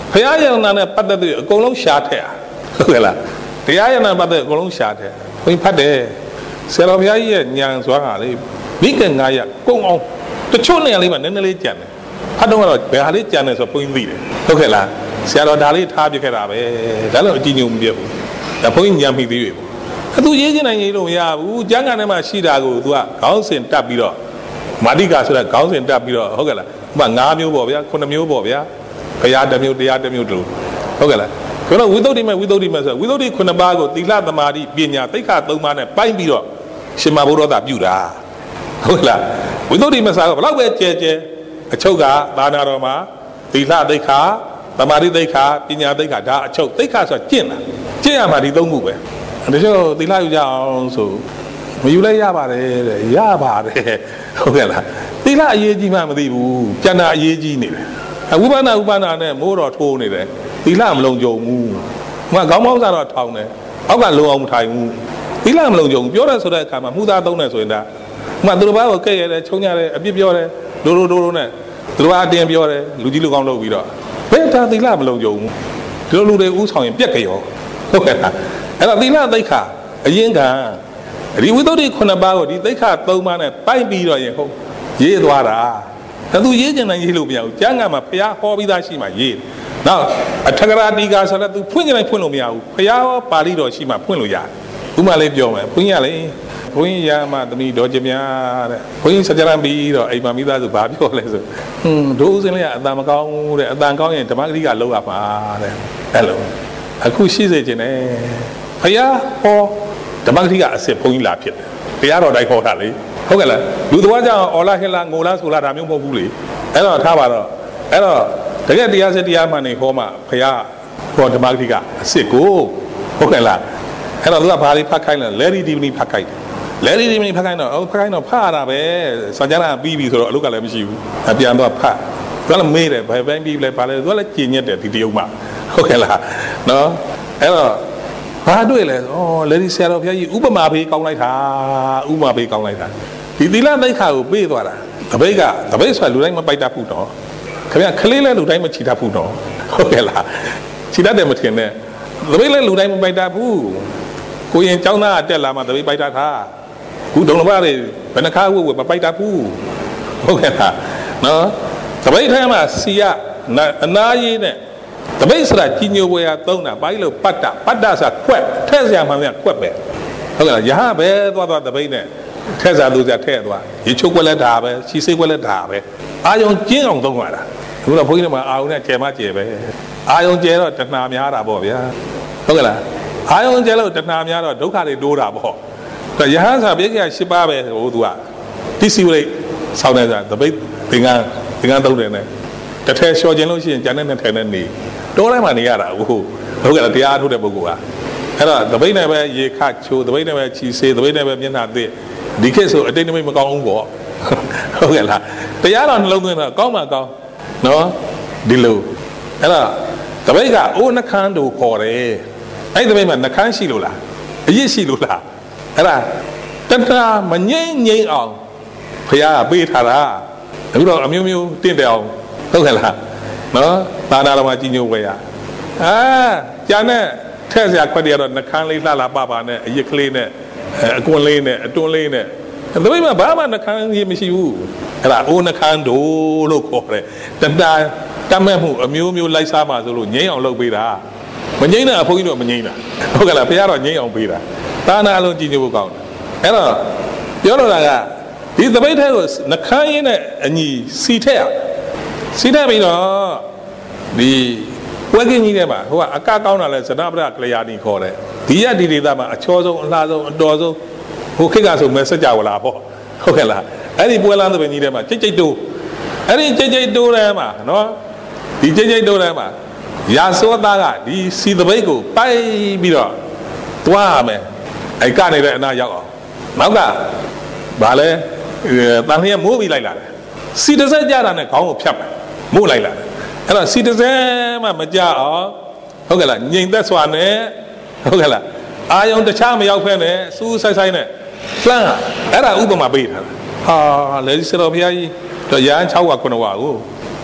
ဖရာယန္နာနဲ့ပတ်သက်ပြီးအကုန်လုံးရှားထက်ဟုတ်ကဲ့လားတရားယန္နာပတ်သက်အကုန်လုံးရှားထက်ဘုန်းကြီးဖတ်တယ်ဆရာတော်ဘုရားကြီးရဲ့ဉာဏ်စွမ်းဟာလေမိကငါးရကုံအောင်တချို့နေရာလေးမှာနည်းနည်းလေးကြံတယ်ဖတ်တော့ကတော့ဘယ်ဟာလေးကြံတယ်ဆိုတော့ဘုန်းကြီးသိတယ်ဟုတ်ကဲ့လားဆရာတော်ဒါလေးထားပြခဲ့တာပဲဒါလည်းအကြည့်ညုံမပြတ်ဘူးဒါဘုန်းကြီးဉာဏ်မိသေးပြီအသူရေးချင်နိုင်ရေးလို့မရဘူးကျမ်းဂန်ထဲမှာရှိတာကို तू ကခေါင်းစဉ်တက်ပြီးတော့မာတိကာဆိုတဲ့ခေါင်းစဉ်တက်ပြီးတော့ဟုတ်ကဲ့လားဥပမာ၅မျိုးပေါ့ဗျာခုနှစ်မျိုးပေါ့ဗျာဘုရားတစ်မျိုးတရားတစ်မျိုးတူဟုတ်ကဲ့လားကျွန်တော်ဝိသုဒ္ဓိမဲ့ဝိသုဒ္ဓိမဲ့ဆိုဝိသုဒ္ဓိခုနှစ်ပါးကိုသီလသမာဓိပညာသိက္ခာသုံးပါးနဲ့ပိုင်းပြီးတော့ရှင်မဘုရောသာပြုတာဟုတ်ကဲ့လားဝိသုဒ္ဓိမဲ့စာကဘယ်လောက်ပဲကျဲကျဲအချုပ်ကသာနာတော်မှာသီလသိက္ခာသမာဓိသိက္ခာပညာသိက္ခာဒါအချုပ်သိက္ခာဆိုတာကျင့်တာကျင့်ရမှာဒီသုံးခုပဲဒါကြောင့်သီလယူကြအောင်ဆိုမယူလိုက်ရပါတယ်တဲ့ရပါတယ်ဟုတ်ကဲ့လားသီလအရေးကြီးမှမသိဘူးကျန်တာအရေးကြီးနေတယ်ဝိပဿနာဥပနာနဲ့မိုးတော်ထိုးနေတယ်သီလမလုံးကြုံဘူးဟိုကခေါင်းပေါင်းစားတော့ထောင်းတယ်အောက်ကလုံအောင်မထိုင်ဘူးသီလမလုံးကြုံပြောရဆိုတဲ့အခါမှာမှုသားသုံးတယ်ဆိုရင်ဒါဟိုကသူတို့ဘာကိုကဲ့ရတယ်ချုံရတယ်အပြစ်ပြောတယ်ဒိုးဒိုးဒိုးဒိုးနဲ့သူတို့ကအတင်းပြောတယ်လူကြီးလူကောင်းလုပ်ပြီးတော့ဘယ်တာသီလမလုံးကြုံဘူးဒီလိုလူတွေဥဆောင်ရင်ပြက်ကြောဟုတ်ကဲ့လားအဲ့တော့သီလသိက္ခာအရင်ကဒီဝိသုဒ္ဓိခုနှစ်ပါးကိုဒီသိက္ခာသုံးပါးနဲ့ပိုင်းပြီးတော့ရင်ဟုတ်ရေးသွားတာဒါသူရေးကျင်နိုင်ရေးလို့မရဘူးကျမ်းဂန်မှာဘုရားဟောပြီးသားရှိမှရေးနောက်အထကရာတိကာဆိုတော့သူဖွင့်ကြတိုင်းဖွင့်လို့မရဘူးဘုရားဟောပါဠိတော်ရှိမှဖွင့်လို့ရတယ်ဥမာလေးပြောမယ်ဘုန်းကြီးကလေဘုန်းကြီးရမသမီးတော်ကျမြတဲ့ဘုန်းကြီးစကြရံပြီးတော့အိမ်မှာမိသားစုဘာပြောလဲဆိုဟွန်းဒိုးဦးစင်းလေးကအတန်မကောင်းဘူးတဲ့အတန်ကောင်းရင်ဓမ္မဂရိကလောက်ရပါတဲ့အဲ့လိုအခုရှိစေခြင်းနဲ့ဘုရားဟောဓမ္မဂရိကအစစ်ဘုန်းကြီးလာဖြစ်တယ်တရားတော်တိုင်းဟောတာလေဟုတ်ကဲ့လားလူသွားကြအောင်အော်လာဟက်လာငိုလာဆိုလာဒါမျိုးမဟုတ်ဘူးလေအဲ့တော့ထားပါတော့အဲ့တော့တကယ်တရားစစ်တရားမှန်နေဟောမှဘုရားဟောဓမ္မဂရိကအစစ်ကိုဟုတ်ကဲ့လားအဲ့တော့သူကဘာလေးဖတ်ခိုင်းလဲလဲရီဒီမနီဖတ်ခိုင်းလဲရီဒီမနီဖတ်ခိုင်းတော့အော်ဖတ်ခိုင်းတော့ဖတ်ရတာပဲစကြနာပြီးပြီဆိုတော့အလုပ်ကလည်းမရှိဘူးအပြန်တော့ဖတ်သူကလည်းမေးတယ်ဘယ်ပိုင်းပြီးလဲဘာလဲသူကလည်းကျင်ညက်တယ်ဒီတရုပ်မှဟုတ်ကဲ့လားနော်အဲ့တော့ဘာတွေ့လဲဩလေဒီဆရာတော်ဘုရားကြီးဥပမာပေးကောင်းလိုက်တာဥပမာပေးကောင်းလိုက်တာဒီသီလသိက္ခာကိုပေးသွားတာတပိတ်ကတပိတ်ဆိုတာလူတိုင်းမပိုက်တတ်ဘူးတော့ခင်ဗျခလေးလဲလူတိုင်းမချီတတ်ဘူးတော့ဟုတ်ကဲ့လားချီတတ်တယ်မထင်နဲ့တပိတ်လဲလူတိုင်းမပိုက်တတ်ဘူးကိုရင်ကျောင်းသားတက်လာမှတပိတ်ပိုက်တတ်တာခုဒုံလဘတွေဘယ်နှခါဝုတ်ဝမပိုက်တတ်ဘူးဟုတ်ကဲ့လားနော်တပိတ်ထဲမှာစီရအနာရေးနဲ့တပိတ်ဆိုတာကြီးညိုပွဲရသုံးတာဘာလို့ပတ်တာပတ်တာဆိုတာခွက်ထဲ့စရာမှမရခွက်ပဲဟုတ်ကဲ့လားရဟပဲသွားသွားတပိတ်နဲ့ထဲ့စားသူစရာထဲ့သွားရေချုပ်ွက်လက်တာပဲချီစိတ်ွက်လက်တာပဲအာယုံကျင်းအောင်သုံးရတာအခုတော့ဘုန်းကြီးတို့မှာအာယုံနဲ့ကျယ်မကျယ်ပဲအာယုံကျယ်တော့တဏှာများတာပေါ့ဗျာဟုတ်ကဲ့လားအာယုံကျယ်လို့တဏှာများတော့ဒုက္ခတွေတိုးတာပေါ့ဒါရဟန်းစာပြေကရှစ်ပါးပဲဟိုသူကတိစီဝိဆောင်းနေစားတပိတ်သင်္ကန်းသင်္ကန်းသုံးတယ်နဲ့တထဲလျှော်ခြင်းလို့ရှိရင်ကျန်တဲ့နဲ့ထဲနဲ့နေတိုးတိုင်းမှာနေရတာဟုတ်ဟုတ်ကဲ့လားတရားထုတ်တဲ့ပုဂ္ဂိုလ်ကအဲ့တော့တပိတ်နဲ့ပဲရေခချိုးတပိတ်နဲ့ပဲချီစေးတပိတ်နဲ့ပဲမျက်နှာသစ်ဒီခေတ်ဆိုအတိတ်နမိတ်မကောင်းဘူးပေါ့ဟုတ်ကဲ့လားတရားတော်နှလုံးသွင်းတော့ကောင်းမှကောင်းနော်ဒီလိုအဲ့တော့တပိတ်ကအိုးနှခမ်းတို့ခေါ်တယ်အဲ့ဒီတပိတ်မှာနှခမ်းရှိလို့လားအရစ်ရှိလို့လားအဲ့ဒါတတမငိမ့်ငိမ့်အောင်ဘုရားကပေးထားတာအခုတော့အမျိုးမျိုးတင့်တယ်အောင်ဟုတ်ကဲ့လားနော်သာနာတော်မှာကြီးညိုဝဲရအာကျန်တဲ့ထဲ့စရာခွက်တွေကတော့နှခမ်းလေးလှလာပပါနဲ့အရစ်ကလေးနဲ့အကွန်လေးနဲ့အတွန်းလေးနဲ့တပိတ်မှာဘာမှနှခမ်းကြီးမရှိဘူးအဲ့ဒါအိုးနှခမ်းတို့လို့ခေါ်တယ်တတတတ်မဲ့မှုအမျိုးမျိုးလိုက်စားပါဆိုလို့ငိမ့်အောင်လုပ်ပေးတာမငိမ့်တာအဖိုးကြီးတို့မငိမ့်တာဟုတ်ကဲ့လားဘုရားတော့ငိမ့်အောင်ပေးတာသာနာအလုံးကြီးညိုဖို့ကောင်းတယ်အဲ့တော့ပြောတော့တာကဒီတပိတ်ထဲကိုနှခမ်းရင်းနဲ့အညီစီထက်ရစီထက်ပြီးတော့ဒီဝက်ကင်းကြီးထဲမှာဟိုကအကကောင်းတာလဲဇနပရကလျာဏီခေါ်တယ်ဒီရဒီဒေသမှာအချောဆုံးအလှဆုံးအတော်ဆုံးဟိုခေတ်ကဆိုမဲစကြဝဠာပေါ့ဟုတ်ကဲ့လားအဲ့ဒီပွဲလမ်းသဘင်ကြီးထဲမှာကြိတ်ကြိတ်တိုးအဲ့ဒီကြိတ်ကြိတ်တိုးထဲမှာနော်ဒီကြိတ်ကြိတ်တိုးထဲမှာရာစောသားကဒီစီသပိတ်ကိုပိုက်ပြီးတော့သွားရမယ်အဲ့ကနေတဲ့အနာရောက်အောင်နောက်ကဘာလဲတန်လျက်မိုးပြီးလိုက်လာတယ်စီတစ်စက်ကြတာနဲ့ခေါင်းကိုဖြတ်မယ်မိုးလိုက်လာတယ်အဲ့တော့စီတစ်စက်မှမကြအောင်ဟုတ်ကဲ့လားငြိမ်သက်စွာနဲ့ဟုတ်ကဲ့လားအာယုံတခြားမရောက်ဖဲနဲ့စူးဆိုင်ဆိုင်နဲ့လှမ်းအဲ့ဒါဥပမာပေးထားတာဟာလေဆရာတော်ဘုရားကြီးတော့ရဟန်း၆ဝါခုနှစ်ဝါကိုတ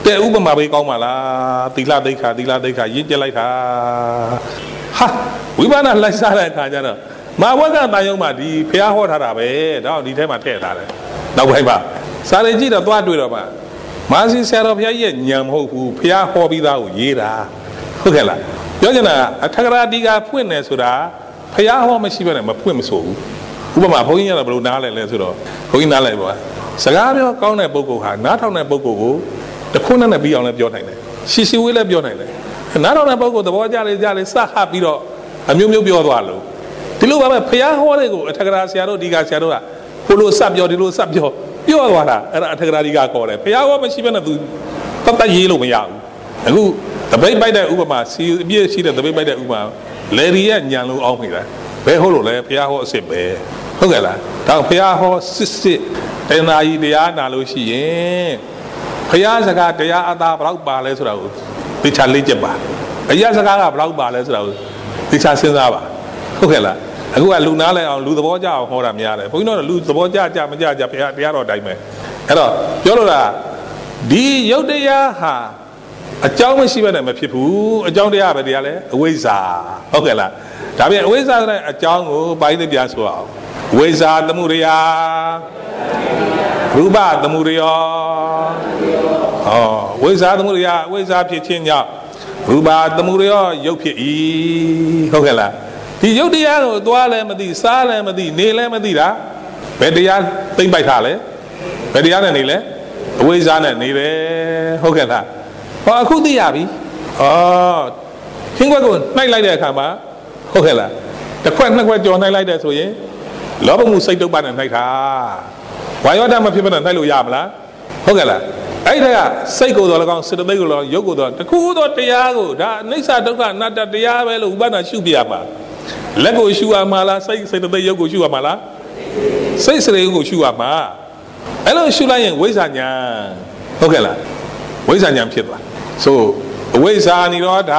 တဲ့ဥပမာပဲကောင်းပါလားသီလဒိဋ္ဌာသီလဒိဋ္ဌာရင့်ကျက်လိုက်တာဟာဝိပဿနာလိုက်စားတဲ့အခါကျတော့မာဝကတာယုံမှာဒီဖះဟောထားတာပဲတော့ဒီထဲမှာထည့်ထားတယ်နောက်ပိုင်းမှာစာရင်းကြည့်တော့သွားတွေ့တော့မှမာစီဆရာတော်ဘုရားကြီးရဲ့ညံမဟုတ်ဘူးဖះဟောပြီးသားကိုရေးတာဟုတ်ကဲ့လားပြောချင်တာအထကရာဒီကဖွင့်နေဆိုတာဖះဟောမရှိဘဲနဲ့မဖွင့်မဆိုဘူးဥပမာဘုန်းကြီးကတော့ဘယ်လိုနားလဲလဲဆိုတော့ဘုန်းကြီးနားလဲပါစကားပြောကောင်းတဲ့ပုဂ္ဂိုလ်ဟာနားထောင်တဲ့ပုဂ္ဂိုလ်ကိုတခုနဲ့နဲ့ပြီးအောင်လည်းပြောနိုင်တယ်ရှီရှီဝေးလည်းပြောနိုင်တယ်နားထောင်တဲ့ပုဂ္ဂိုလ်သဘောကျလေကြလေစဟပြီးတော့အမျိုးမျိုးပြောသွားလို့ဒီလိုပါပဲဖះဟောတဲ့ကိုအထကရာဆရာတို့ဒီကဆရာတို့ကဟိုလိုစပ်ပြောဒီလိုစပ်ပြောပြောသွားတာအဲ့ဒါအထကရာဒီကခေါ်တယ်ဖះဟောမရှိဘဲနဲ့သူတတ်တတ်ရေးလို့မရဘူးအခုတပိတ်ပိုက်တဲ့ဥပမာစီအပြည့်ရှိတဲ့တပိတ်ပိုက်တဲ့ဥပမာလေရီရဲ့ညံလို့အောင်းမိတာဘယ်ဟုတ်လို့လဲဖះဟောအစ်စ်ပဲဟုတ်ကဲ့လားဒါဖះဟောစစ်စစ်တဏှာကြီးတရားနာလို့ရှိရင်ဖះစကားတရားအသာဘယ်လောက်ပါလဲဆိုတာကိုသိချလေးချက်ပါအရာစကားကဘယ်လောက်ပါလဲဆိုတာကိုသိချစဉ်းစားပါဟုတ်ကဲ့လားအခုကလူနာလဲအောင်လူသဘောကျအောင်ဟောတာများတယ်ဘုန်းကြီးတို့လူသဘောကျကြမကြကြဖះတရားတော်တိုင်းပဲအဲ့တော့ပြောလို့လားဒီယုတ်တရားဟာအကြောင်းမရှိဘဲနဲ့မဖြစ်ဘူးအကြောင်းတရားပဲတရားလဲအဝိဇ္ဇာဟုတ်ကဲ့လားဒါပြန်အဝိဇ္ဇာဆိုတဲ့အကြောင်းကိုပိုင်းသိပြန်ဆိုအောင်ဝိဇ္ဇာသမှုရိယရူပသမှုရိယဟောဝိဇ္ဇာသမှုရိယဝိဇ္ဇာဖြစ်ခြင်းကြောင့်ရူပသမှုရိယရုပ်ဖြစ်၏ဟုတ်ကဲ့လားဒီရုပ်တရားကိုသွားလည်းမသိစားလည်းမသိနေလည်းမသိတာဘယ်တရားသိမ့်ပိုက်ထားလဲဘယ်တရားနဲ့နေလဲအဝိဇ္ဇာနဲ့နေတယ်ဟုတ်ကဲ့လားဟောအခုသိရပြီဩခင်းခွက်ကိုနှိုက်လိုက်တဲ့အခါမှာဟုတ်ကဲ့လားတစ်ခွက်နှစ်ခွက်ကြော်နှိုက်လိုက်တဲ့ဆိုရင်လောဘမှုစိတ်တုပ်ပါနဲ့နှိုက်တာဝါယောဓာတ်မဖြစ်မနဲ့နှိုက်လို့ရမလားဟုတ်ကဲ့လားအဲ့ဒါကစိတ်ကိုယ်တော်လည်းကောင်းစေတသိက်ကိုလည်းရုပ်ကိုယ်တော်တခုသောတရားကိုဒါအနိစ္စဒုက္ခအနတ္တတရားပဲလို့ဥပဒနာရှုပြရမှာလက်ကိုရှုရမှာလားစိတ်စေတသိက်ရုပ်ကိုရှုရမှာလားစိတ်စရိယကိုရှုရမှာအဲ့လိုရှုလိုက်ရင်ဝိဇ္ဇာဉာဏ်ဟုတ်ကဲ့လားဝိဇ္ဇာဉာဏ်ဖြစ်သွားဆိုအဝိဇ္ဇာနိရောဓ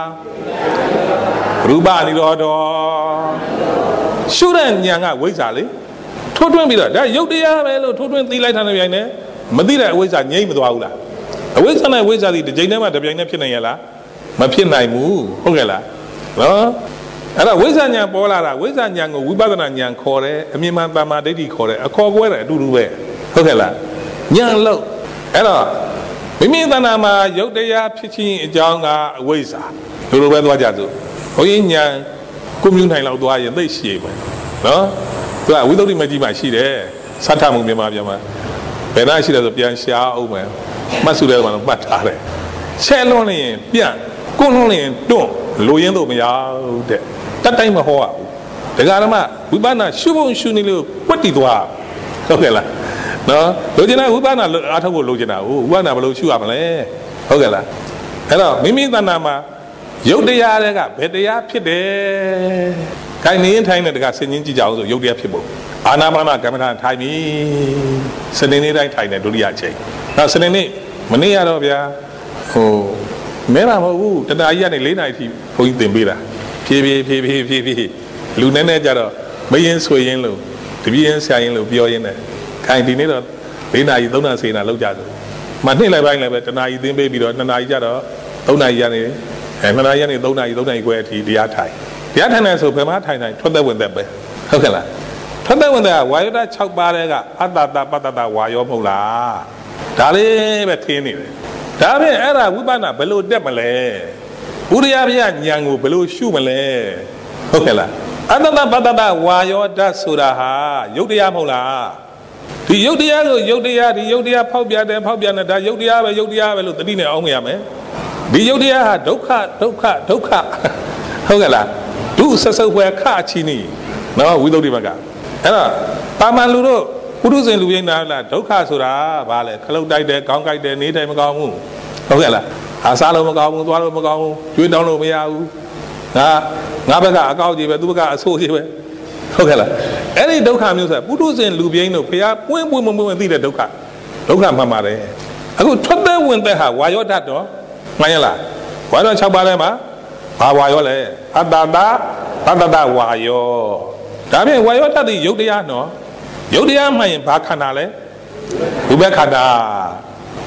ရူပနိရောဓရှုတဲ့ဉာဏ်ကဝိဇ္ဇာလေထိုးထွင်းပြီးတော့ဒါရုပ်တရားပဲလို့ထိုးထွင်းသိလိုက်တာနဲ့ပြိုင်နေမသိတဲ့အဝိဇ္ဇာငြိမ့်မသွားဘူးလားအဝိဇ္ဇာနဲ့ဝိဇ္ဇာဒီတစ်ချိန်တည်းမှတစ်ပြိုင်တည်းဖြစ်နိုင်ရလားမဖြစ်နိုင်ဘူးဟုတ်ကဲ့လားနော်အဲ့တော့ဝိဇ္ဇာဉာဏ်ပေါ်လာတာဝိဇ္ဇာဉာဏ်ကိုဝိပဿနာဉာဏ်ခေါ်တယ်အမြင်မှန်တမာဒိဋ္ဌိခေါ်တယ်အခေါ်ကွဲတယ်အတူတူပဲဟုတ်ကဲ့လားဉာဏ်လို့အဲ့တော့မိမိတဏ္ဍာမှာရုပ်တရားဖြစ်ခြင်းအကြောင်းကအဝိဇ္ဇာလိုလိုပဲသွားကြစို့ဘုန်းကြီးဉာဏ်ကွန်မြူနိုင်လောက်သွားရင်သိရှိပဲနော်သူကဝိသုဒ္ဓိမကြီးမှရှိတယ်သတ္ထမှုမြန်မာပြန်မှာဘယ်နှရှိတယ်ဆိုပြန်ရှာအောင်မယ်မှတ်စုတယ်ကတော့မှတ်ထားတယ်ချက်လွန်းနေရင်ပြန်ကွန်းလွန်းနေရင်တွန့်လိုရင်းတော့မရဘူးတဲ့တတ်တိုင်းမဟောရဘူးဒကာဓမ္မဝိပဿနာရှုဖို့ရှုနေလို့ကွတ်တီသွားဟုတ်ကဲ့လားနော်လိုချင်တဲ့ဝိပဿနာအားထုတ်ဖို့လိုချင်တာဟုတ်ဝိပဿနာဘယ်လိုရှုရမလဲဟုတ်ကဲ့လားအဲ့တော့မိမိတဏ္ဍာမှာရုပ်တရားတွေကဘယ်တရားဖြစ်တယ်ခိုင်နေထိုင်တဲ့တကဆင်ချင်းကြည့်ကြအောင်ဆိုရုပ်တရားဖြစ်ဖို့အာနာပါနကမ္မထာထိုင်ပြီစနေနေ့တိုင်းထိုင်တယ်ဒုတိယအချိန်နောက်စနေနေ့မနေ့ရတော့ဗျာဟိုမဲတာမဟုတ်ဘူးတနာကြီးကနေ၄နာရီထိဘုန်းကြီးသင်ပေးတာဖြည်းဖြည်းဖြည်းဖြည်းဖြည်းဖြည်းလူနဲ့နဲ့ကြတော့မရင်ဆွေရင်လို့တပြင်းဆရာရင်လို့ပြောရင်းနဲ့ခိုင်ဒီနေ့တော့၄နာရီ၃နာရီစေနာလောက်ကြဆိုမနှစ်လိုက်ပိုင်းလည်းပဲတနာရီသင်ပေးပြီးတော့နှစ်နာရီကြတော့၃နာရီရနေအဲနှစ်နာရီရနေ၃နာရီ၃နာရီခွဲအထိတရားထိုင်တရားထိုင်နေဆိုဘယ်မှာထိုင်ထိုင်ထွက်သက်ဝင်သက်ပဲဟုတ်ကဲ့လားထွက်သက်ဝင်သက်ကဝါယောဓာတ်၆ပါးတဲ့ကအတ္တတပတ္တတဝါယောမဟုတ်လားဒါလေးပဲထင်းနေတယ်ဒါဖြင့်အဲ့ဒါဝိပဿနာဘယ်လိုတက်မလဲဥရိယပြဉာဏ်ကိုဘယ်လိုရှုမလဲဟုတ်ကဲ့လားအတ္တတပတ္တတဝါယောဓာတ်ဆိုတာဟာယုတ်တရားမဟုတ်လားဒီယုတ်တရားကိုယုတ်တရားဒီယုတ်တရားဖောက်ပြတယ်ဖောက်ပြတယ်ဒါယုတ်တရားပဲယုတ်တရားပဲလို့တတိနဲ့အောင်းမရမယ်ဒီယုတ်တရားဟာဒုက္ခဒုက္ခဒုက္ခဟုတ်ကဲ့လားဒုဆဆုပ်ဖွယ်ခအချီနီနော်ဝိသုဒ္ဓိဘကအဲ့တော့ပါမန်လူတို့ပုရုဇဉ်လူရင်းနာလားဒုက္ခဆိုတာဘာလဲခလုတ်တိုက်တယ်ကောင်းကြိုက်တယ်နေတယ်မကောင်းဘူးဟုတ်ကဲ့လားအာစားလို့မကောင်းဘူးသွားလို့မကောင်းဘူးကျွေးတောင်းလို့မရဘူးငါငါဘက်ကအကောက်ကြီးပဲသူဘက်ကအဆိုးကြီးပဲဟုတ်ကဲ့လားအဲ့ဒီဒုက္ခမျိုးဆိုတာပုရုဇဉ်လူပြင်းတို့ဖျားပွင့်ပွင့်မပွင့်မသိတဲ့ဒုက္ခဒုက္ခမှန်ပါတယ်အခုထွက်တဲ့ဝင်တဲ့ဟာဝါယောဓာတ်တော့မှန်ရလားဝါယော၆ပါးထဲမှာဘာဝါယောလဲအတ္တတပတ္တတဝါယောဒါဖြင့်ဝါယောဓာတ်ဒီယုတ်တရားနော်ယုတ်တရားမှန်ရင်ဘာခန္ဓာလဲရူပခန္ဓာ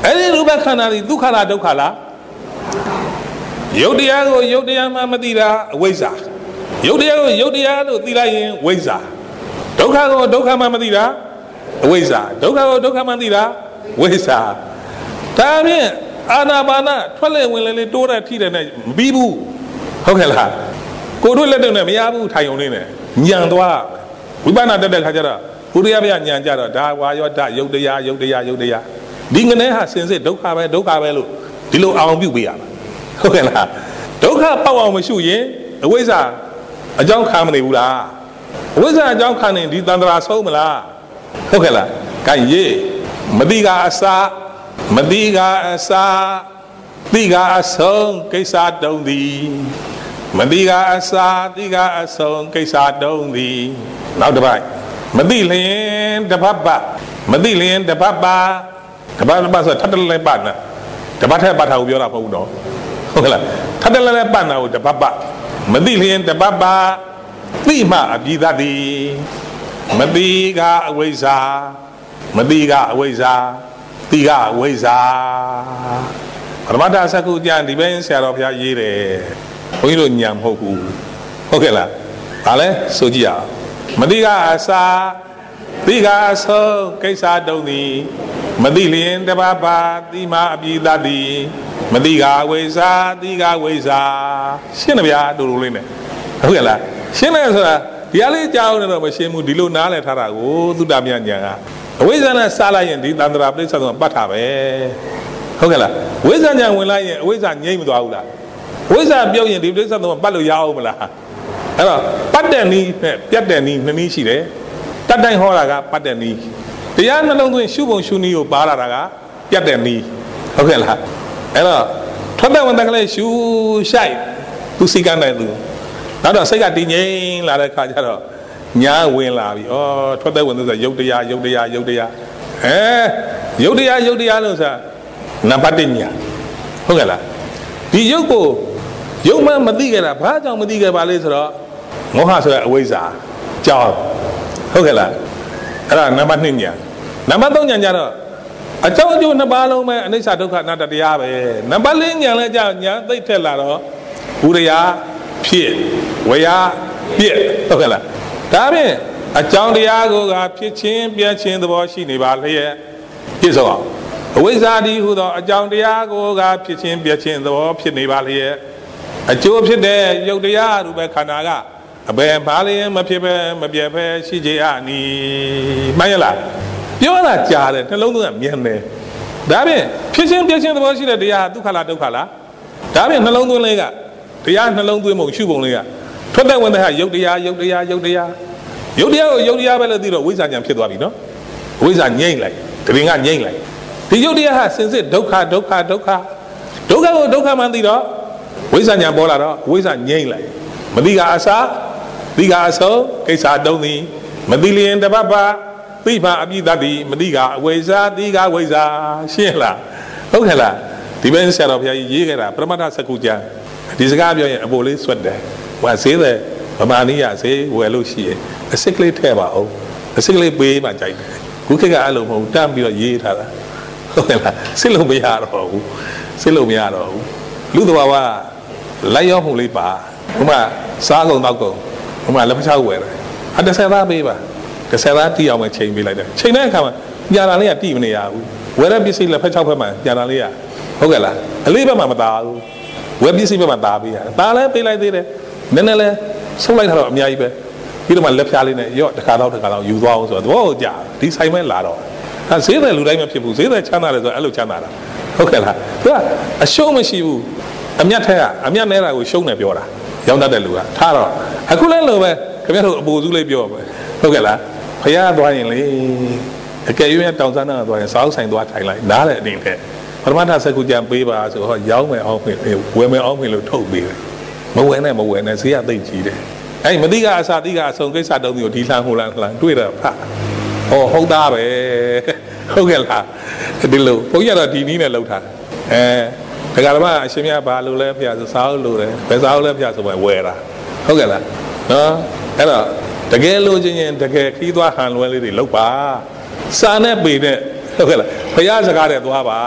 အဲ့ဒီရူပခန္ဓာတွေဒုက္ခလားဒုက္ခလားယုတ်တရားကိုယုတ်တရားမှမသိတာအဝိဇ္ဇာယုတ်တရားကိုယုတ်တရားလို့သိလိုက်ရင်ဝိဇ္ဇာဒုက္ခကိုဒုက္ခမှမသိတာအဝိဇ္ဇာဒုက္ခကိုဒုက္ခမှသိတာဝိဇ္ဇာဒါဖြင့်အာနာပါနထွက်လေဝင်လေလေးတိုးတဲ့ထိတဲ့နဲ့မပြီးဘူးဟုတ်ကဲ့လားကိုတို့လက်တော့နဲ့မရဘူးထိုင်ုံလေးနဲ့ညံသွားဝိပဿနာတက်တဲ့ခါကျတော့ဘုရားဗျာညံကြတော့ဒါဝါယောဒယုတ်တရားယုတ်တရားယုတ်တရားဒီငနဲ့ဟာစင်စစ်ဒုက္ခပဲဒုက္ခပဲလို့ဒီလိုအောင်ပြုပေးရမှာဟုတ်ကဲ့လားဒုက္ခပေါက်အောင်မရှိရင်အဝိဇ္ဇာအကြောင်းခံမနေဘူးလားအဝိဇ္ဇာအကြောင်းခံရင်ဒီတန္တရာဆုံးမလားဟုတ်ကဲ့လားခိုင်ရေးမတိကအစာမတိကအစာတိကအဆုံးကိစ္စတုံးသည်မတိကအစာတိကအဆုံးကိစ္စတုံးသည်နောက်တစ်ပိုက်မတိလျင်တပတ်ပမတိလျင်တပတ်ပါတပတ်ပါဆိုထပ်တလဲပတ်နာတပတ်ထက်ပတ်ထားကိုပြောတာမဟုတ်ဘူးတော့ဟုတ်ကဲ့လားထပ်တလဲလဲပတ်နာကိုတပတ်ပမတိလျင်တပတ်ပါသိမှအပြီးသတ်သည်မတိကအဝိဇ္ဇာမတိကအဝိဇ္ဇာတိကအဝိဇ္ဇာပရမတ္ထစကုကျန်ဒီဘင်းဆရာတော်ဘုရားရေးတယ်ဘုန်းကြီးတို့ညံမဟုတ်ဘူးဟုတ်ကဲ့လားဒါလဲဆိုကြည့်ရအောင်မတိကအစာတိကအဆုံးကိစ္စတုံးသည်မတိလျင်တပါးပါတိမအပြီးသတ်သည်မတိကအဝိဇ္ဇာတိကအဝိဇ္ဇာရှင်းတယ်ဗျာတူတူလေးနဲ့ဟုတ်ကဲ့လားရှင်းတယ်ဆိုတာဒီအလေးကြောင်းနေတော့မရှင်းဘူးဒီလိုနားလည်ထားတာကိုသုတ္တမြတ်ဉာဏ်ကအဝိဇ္ဇာနဲ့စားလိုက်ရင်ဒီတန္တရာပြိဿသုံးပတ်ထားပဲဟုတ်ကဲ့လားဝိဇ္ဇာဉာဏ်ဝင်လိုက်ရင်အဝိဇ္ဇာငြိမ့်မသွားဘူးလားဝိဇ္ဇာပြုတ်ရင်ဒီပြိဿသုံးပတ်လို့ရအောင်မလားအဲ့တော့ပတ်တဲ့နည်းနဲ့ပြတ်တဲ့နည်းနှစ်နည်းရှိတယ်တတ်တိုင်းဟောတာကပတ်တဲ့နည်းတရားနှလုံးသွင်းရှုပုံရှုနည်းကိုပါလာတာကပြတ်တဲ့နည်းဟုတ်ကဲ့လားအဲ့တော့ထွက်တဲ့ဝင်တဲ့ကလေးရှုရှိုက်သူစိတ်ကနေသူနောက်တော့စိတ်ကတည်ငြိမ်လာတဲ့ခါကျတော့ညာဝင်လာပြီဩထွက်တဲ့ဝင်တဲ့ဆိုရုပ်တရားရုပ်တရားရုပ်တရားဟဲရုပ်တရားရုပ်တရားလို့ဆိုတာနံပါတ်一ညာဟုတ်ကဲ့လားဒီရုပ်ကိုရုပ်မှမသိကြတာဘာကြောင့်မသိကြပါလဲဆိုတော့မောဟဆိုတဲ့အဝိဇ္ဇာကြောင့်ဟုတ်ကဲ့လားအဲ့ဒါနံပါတ်二ညာနံပါတ်သုံးညာကျတော့အကြောင်းအကျိုးနှစ်ပါးလုံးပဲအနိစ္စဒုက္ခအနတ္တတရားပဲနံပါတ်လေးညာလဲကြာညာသိထက်လာတော့ဘုရားဖြစ်ဝေယပြည့်ဟုတ်ကဲ့လားဒါဖြင့်အကြောင်းတရားကိုကဖြစ်ချင်းပြည့်ချင်းသဘောရှိနေပါလျက်ပြည့်စုံအောင်အဝိဇ္ဇာဒီဟူသောအကြောင်းတရားကိုကဖြစ်ချင်းပြည့်ချင်းသဘောဖြစ်နေပါလျက်အကျိုးဖြစ်တဲ့ယုတ်တရားရူပခန္ဓာကအဘယ်ဘာလျင်မဖြစ်ပဲမပြတ်ပဲရှိကြအနီးမှန်ရလားပြောတာကြားတယ်နှလုံးသွင်းကမြန်တယ်ဒါဖြင့်ဖြစ်ချင်းပြည့်ချင်းသဘောရှိတဲ့တရားဒုက္ခလားဒုက္ခလားဒါဖြင့်နှလုံးသွင်းလေးကတရားနှလုံးသွင်းပုံရှုပုံလေးကထွက်တဲ့ဝင်တဲ့ဟာယုတ်တရားယုတ်တရားယုတ်တရားယုတ်တရားကိုယုတ်တရားပဲလို့သိတော့ဝိဇ္ဇာဉာဏ်ဖြစ်သွားပြီနော်ဝိဇ္ဇာငြိမ့်လိုက်တရင်ကငြိမ့်လိုက်ဒီယုတ်တရားဟာစင်စစ်ဒုက္ခဒုက္ခဒုက္ခဒုက္ခကိုဒုက္ခမှသိတော့ဝိဇ္ဇာဉာဏ်ပေါ်လာတော့ဝိဇ္ဇာငြိမ့်လိုက်မသိကအစာသိကအဆုံးကိစ္စတုံးသည်မသိလျင်တပတ်ပါသိမှအပြည့်တတ်သည်မသိကအဝိဇ္ဇာသိကဝိဇ္ဇာရှင်းလားဟုတ်ကဲ့လားဒီဘင်းဆရာတော်ဘုရားကြီးရေးခဲ့တာပရမတ္ထစကုကျမ်းဒီစကားပြောရင်အပေါ်လေးဆွတ်တယ်ဟိုဈေးတယ်ဗမာနီးရဈေးဝယ်လို့ရှိရင်အစစ်ကလေးထည့်ပါအောင်အစစ်ကလေးပေးမှကြိုက်တယ်ခုခေတ်ကအဲ့လိုမဟုတ်တမ်းပြီးတော့ရေးထားတာဟုတ်ကဲ့လားစစ်လို့မရတော့ဘူးစစ်လို့မရတော့ဘူးလူတော်ကလိုက်ရောမှုလေးပါဟိုမှာစားကုန်တော့ကုန်ဟိုမှာလက်ဖျောက်ဝယ်တယ်အတစ်ဆယ်သားပေးပါတစ်ဆယ်သားတီးအောင်ပဲချိန်ပေးလိုက်တယ်ချိန်တဲ့အခါမှာညာတာလေးကတီးမနေရဘူးဝယ်တဲ့ပစ္စည်းလက်ဖျောက်ဖက်မှာညာတာလေးကဟုတ်ကဲ့လားအလေးဘက်မှာမသားဘူးဝယ်ပစ္စည်းဘက်မှာသားပေးရတယ်သားလည်းပေးလိုက်သေးတယ်နည်းနည်းလဲဆုံးလိုက်တာတော့အများကြီးပဲပြီးတော့မှလက်ဖြားလေးနဲ့ရော့တစ်ခါတော့တစ်ခါတော့ယူသွားအောင်ဆိုတော့သဘောကျဒီဆိုင်မဲလာတော့အဲဈေးတယ်လူတိုင်းမဖြစ်ဘူးဈေးတယ်ချမ်းသာတယ်ဆိုတော့အဲ့လိုချမ်းသာတာဟုတ်ကဲ့လားသူကအရှုံးမရှိဘူးအမြတ်ထက်ကအမြတ်နဲတာကိုရှုံးတယ်ပြောတာရောင်းတတ်တဲ့လူကထားတော့အခုလဲလို့ပဲခင်ဗျားတို့အပူစုလေးပြောပဲဟုတ်ကဲ့လားဖယားသွားရင်လေအကယ်၍တောင်စမ်းနာသွားရင်စောင်းဆိုင်သွားထိုင်လိုက်နားတဲ့အနေနဲ့ပရမတ္ထစကုကြံပေးပါဆိုတော့ရောင်းမယ်အောင်မယ်ဝယ်မယ်အောင်မယ်လို့ထုတ်ပေးတယ်မဝယ်နဲ့မဝယ်နဲ့ဈေးကသိကြီးတယ်အဲ့မတိကအစာတိကအဆုံးကိစ္စတုံးမျိုးဒီလှန်ဟိုလှန်လှန်တွေ့တာဖတ်ဟောဟုတ်သားပဲဟုတ်ကဲ့လားဒီလိုဘုန်းကြီးကတော့ဒီနည်းနဲ့လှုပ်ထားအဲဒကာဓမ္မအရှင်မြတ်ဘာလို့လဲဖျားဆိုစားလို့တယ်ဘယ်စားလို့လဲဖျားဆိုပဲဝယ်တာဟုတ်ကဲ့လားနော်အဲ့တော့တကယ်လို့ချင်းချင်းတကယ်ခီးသွားဟန်လွဲလေးတွေလှုပ်ပါစာနဲ့ပေနဲ့ဟုတ်ကဲ့လားဘုရားစကားတဲ့သွားပါ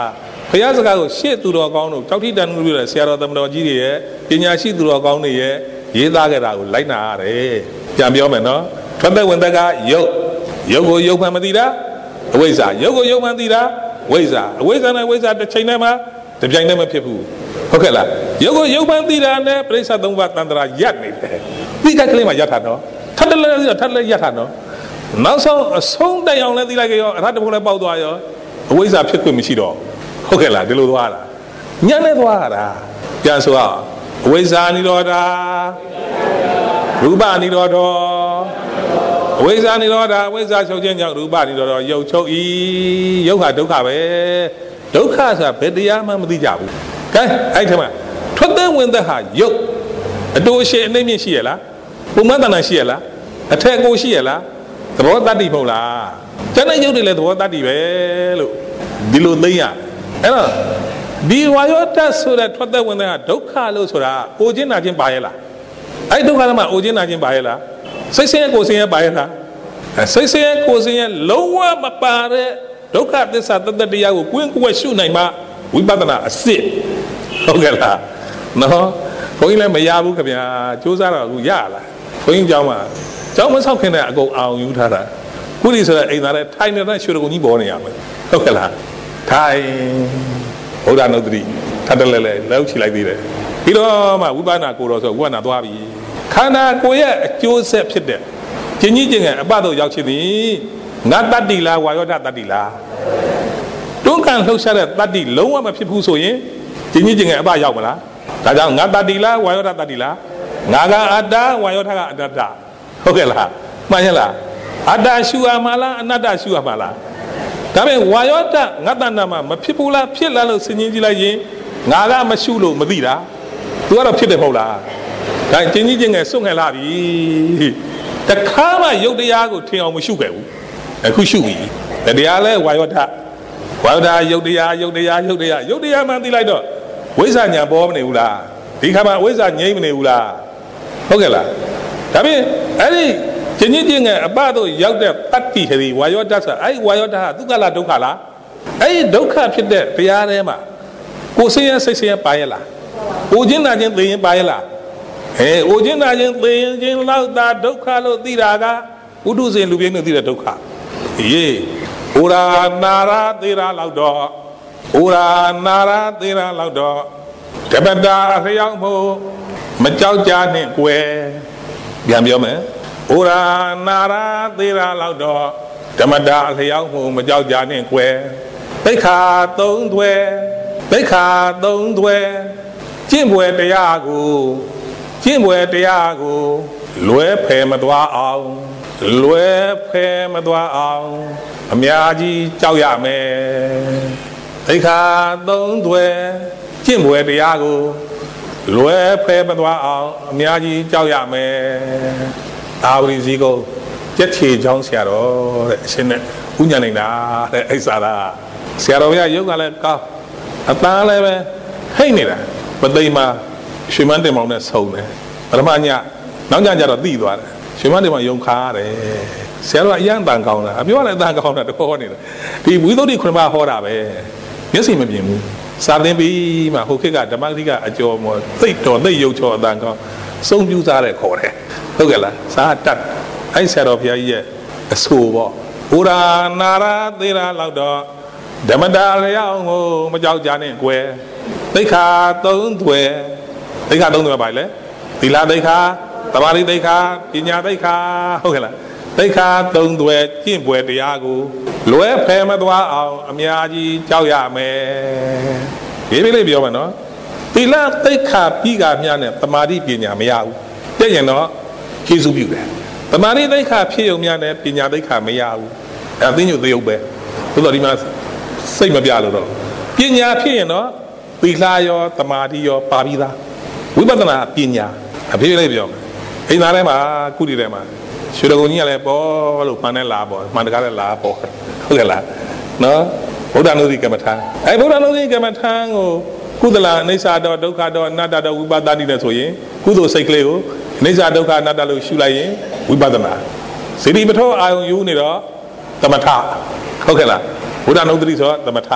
ဘုရားစကားကိုရှေ့သူတော်ကောင်းတို့ကြောက်တိတန်မှုပြတဲ့ဆရာတော်သမတော်ကြီးတွေရဲ့ပညာရှိသူတော်ကောင်းတွေရဲ့ရေးသားခဲ့တာကိုလိုက်နာရတယ်ပြန်ပြောမယ်နော်ထွက်သက်ဝင်သက်ကယုတ်ယုတ်ကိုယုတ်မှန်မသိတာအဝိဇ္ဇာယုတ်ကိုယုတ်မှန်သိတာဝိဇ္ဇာအဝိဇ္ဇာနဲ့ဝိဇ္ဇာတစ်ချိန်တည်းမှာတစ်ပြိုင်တည်းမဖြစ်ဘူးဟုတ်ကဲ့လားယုတ်ကိုယုတ်မှန်သိတာနဲ့ပြိဿသုံးပါးတန်ត្រာရပ်နေတယ်ဒီကကလေးမှာရပ်တာနော်ထပ်တလဲထပ်လဲရပ်တာနော်နောက်ဆုံးအဆုံးတိုင်အောင်လဲသိလိုက်ကြရောအရဟတဘုံလဲပေါက်သွားရောအဝိဇ္ဇာဖြစ်ခွင့်မရှိတော့ဟုတ်ကဲ့လားဒီလိုသွားတာညံ့နေသွားတာပြန်ဆိုအောင်အဝိဇ္ဇာနိရောဓရူပနိရောဓအဝိဇ္ဇာနိရောဓအဝိဇ္ဇာချုပ်ခြင်းကြောင့်ရူပနိရောဓယုတ်ချုပ်ဤယုတ်ဟာဒုက္ခပဲဒုက္ခဆိုတာဘယ်တရားမှမသိကြဘူးကဲအဲ့ထက်မှထွက်သက်ဝင်သက်ဟာယုတ်အတူရှိအနှိမ့်မြင့်ရှိရလားပုံမှန်တဏ္ဍာရှိရလားအထက်ကိုရှိရလားသဘောတတ္တိမဟုတ်လားကျန်တဲ့ယုတ်တွေလည်းသဘောတတ္တိပဲလို့ဒီလိုသိရအဲ့တော့ဒီဝါယောတဆိုတဲ့ထွက်သက်ဝင်သက်ဟာဒုက္ခလို့ဆိုတာအိုခြင်းနာခြင်းပါရဲ့လားအဲ့ဒုက္ခကမှအိုခြင်းနာခြင်းပါရဲ့လားစိတ်ဆင်းရဲကိုယ်ဆင်းရဲပါရဲ့လားစိတ်ဆင်းရဲကိုယ်ဆင်းရဲလုံးဝမပါတဲ့ဒုက္ခသစ္စာတသက်တရားကိုကွင်းကွက်ရှုနိုင်မှဝိပဿနာအစစ်ဟုတ်ကဲ့လားနော်ဘုန်းကြီးလည်းမရဘူးခင်ဗျာစူးစမ်းတော့အခုရလားဘုန်းကြီးကြောင်းမှာကျောင်းမဆောက်ခင်တဲ့အကုန်အောင်ယူထားတာခုဒီဆိုတဲ့အိမ်သားတဲ့ထိုင်နေတဲ့ရွှေတကုံကြီးပေါ်နေရမယ်ဟုတ်ကဲ့လားထိုင်ဘုရားနုဒ္ဓတိထပ်တလဲလဲလောက်ချလိုက်သေးတယ်ပြီးတော့မှဝိပဿနာကိုတော်ဆိုဝိပဿနာသွားပြီခန္ဓာကိုယ်ရဲ့အကျိုးဆက်ဖြစ်တဲ့ကျင်ကြီးကျင်ငယ်အပတို့ရောက်ချင်သည်ငါတတ္တိလားဝါယောဓတတ္တိလားတွန်းကန်လှုပ်ရှားတဲ့တတ္တိလုံးဝမဖြစ်ဘူးဆိုရင်ကျင်ကြီးကျင်ငယ်အပရောက်မလားဒါကြောင့်ငါတတ္တိလားဝါယောဓတတ္တိလားငါကအတ္တဝါယောဓကအတ္တဟုတ်ကဲ့လားမှန်ရဲ့လားအတ္တရှုရမှာလားအနတ္တရှုရမှာလားဒါပေမဲ့ဝါယောဓငါတဏ္ဍမှာမဖြစ်ဘူးလားဖြစ်လာလို့စဉ်းကျင်ကြည့်လိုက်ရင်ငါကမရှုလို့မသိတာသူကတော့ဖြစ်တယ်မဟုတ်လားဒါကျင်ကြီးကျင်ငယ်စွန့်ငယ်လာပြီတခါမှယုတ်တရားကိုထင်အောင်မရှုခဲ့ဘူးအခုရှုပြီတရားလဲဝါယောဓဝါယောဓယုတ်တရားယုတ်တရားယုတ်တရားယုတ်တရားမှန်သိလိုက်တော့ဝိဇ္ဇာညာပေါ်မနေဘူးလားဒီခါမှဝိဇ္ဇာငြိမ့်မနေဘူးလားဟုတ်ကဲ့လားဒါဖြင့်အဲ့ဒီကျင်ကြီးကျင်ငယ်အပတို့ရောက်တဲ့တတ္တိဟိဝါယောဓဆိုအဲ့ဒီဝါယောဓဟာဒုက္ခလားဒုက္ခလားအဲ့ဒီဒုက္ခဖြစ်တဲ့တရားထဲမှာကိုယ်ဆင်းရဲစိတ်ဆင်းရဲပါရဲ့လားအိုခြင်းနာခြင်းသိရင်ပါရဲ့လားဟဲ့အိုခြင်းနာခြင်းသိရင်ခြင်းလောက်သာဒုက္ခလို့သိတာကဥဒုဇဉ်လူပြင်းတို့သိတဲ့ဒုက္ခအေးဩရာနာရာသေရာလောက်တော့ဩရာနာရာသေရာလောက်တော့ဓမ္မတာအလျောက်မို့မကြောက်ကြနဲ့ကွယ်ပြန်ပြောမယ်ဩရာနာရာသေရာလောက်တော့ဓမ္မတာအလျောက်မို့မကြောက်ကြနဲ့ကွယ်သိက္ခာသုံးသွဲသိက္ခာသုံးသွဲကျင့်ပွဲတရားကိုကျင့်ပွဲတရားကိုလွဲဖယ်မသွားအောင်လွဲဖယ်မသွားအောင်အများကြီးကြောက်ရမယ်သိက္ခာသုံးသွဲကျင့်ပွဲတရားကိုလွဲဖယ်မသွားအောင်အများကြီးကြောက်ရမယ်အာဝရီစီကိုကြက်ချေချောင်းဆရာတော်တဲ့အရှင်နဲ့ဥညာနေတာတဲ့အိဆာသာဆရာတော်ကရုပ်ကလည်းကောင်းအသားလည်းပဲဟိတ်နေတာပသိမ်မှာရွှေမန်းတင်မောင်နဲ့ဆုံတယ်ပထမညနောက်ညကျတော့သိသွားတယ်ရွှေမန်းတင်မောင်ယုံခါရတယ်ဆရာတော်ကအရန်တန်ကောင်းတာအပြောလည်းအတန်ကောင်းတာတခေါ်နေတယ်ဒီဝိသုဒ္ဓိခုနမဟောတာပဲမျက်စိမမြင်ဘူးစာသင်ပြီးမှဟိုခေတ်ကဓမ္မဂရိကအကျော်မော်သိတော်သိရုပ်ချောအတန်ကောင်းစုံပြူစားတဲ့ခေါ်တယ်ဟုတ်ကဲ့လားစာတတ်အဲ့ဆရာတော်ဘုရားကြီးရဲ့အဆိုပေါ့ဩရာနာရာသေရာလောက်တော့ဓမ္မတာလျောင်းကိုမကြောက်ကြနဲ့ကွယ်သိက္ခာသုံးသွဲသိက္ခာသုံးသွဲပါလေသီလသိက္ခာသမာဓိသိက္ခာပညာသိက္ခာဟုတ်ကဲ့လားသိက္ခာသုံးသွဲကျင့်ပွဲတရားကိုလွဲဖယ်မသွားအောင်အများကြီးကြောက်ရမယ်ဒီပြလေးပြောမယ်နော်သီလသိက္ခာပြီးကမြနဲ့သမာဓိပညာမရဘူးတဲ့ရင်တော့ကျေးဇူးပြုတယ်သမာဓိသိက္ခာဖြစ်ုံများနဲ့ပညာသိက္ခာမရဘူးအဲသိညွတ်သေးုံပဲသို့တော်ဒီမှာစိတ်မပြလို့တော့ပညာဖြစ်ရင်တော့သီလရောသမာဓိရောပါပြီးသားဝိပဿနာပညာအဖေးလေးပြောမယ်အိမ်သားထဲမှာကုတီထဲမှာရွှေတကုံကြီးကလည်းပေါ်လို့မှန်တယ်လားပေါ်မှန်တကားလည်းလားပေါ်ဟုတ်ကဲ့လားနော်ဗုဒ္ဓနုတိကမ္မထာအဲဗုဒ္ဓနုတိကမ္မထာကိုကုသလအိဋ္ဌာတော်ဒုက္ခတော်အနတ္တတော်ဝိပဿနာနဲ့ဆိုရင်ကုသိုလ်စိတ်ကလေးကိုအိဋ္ဌာဒုက္ခအနတ္တလို့ရှုလိုက်ရင်ဝိပဿနာစေတီပထောအာယုံယူနေတော့သမထဟုတ်ကဲ့လားဗုဒ္ဓနုတိဆိုတော့သမထ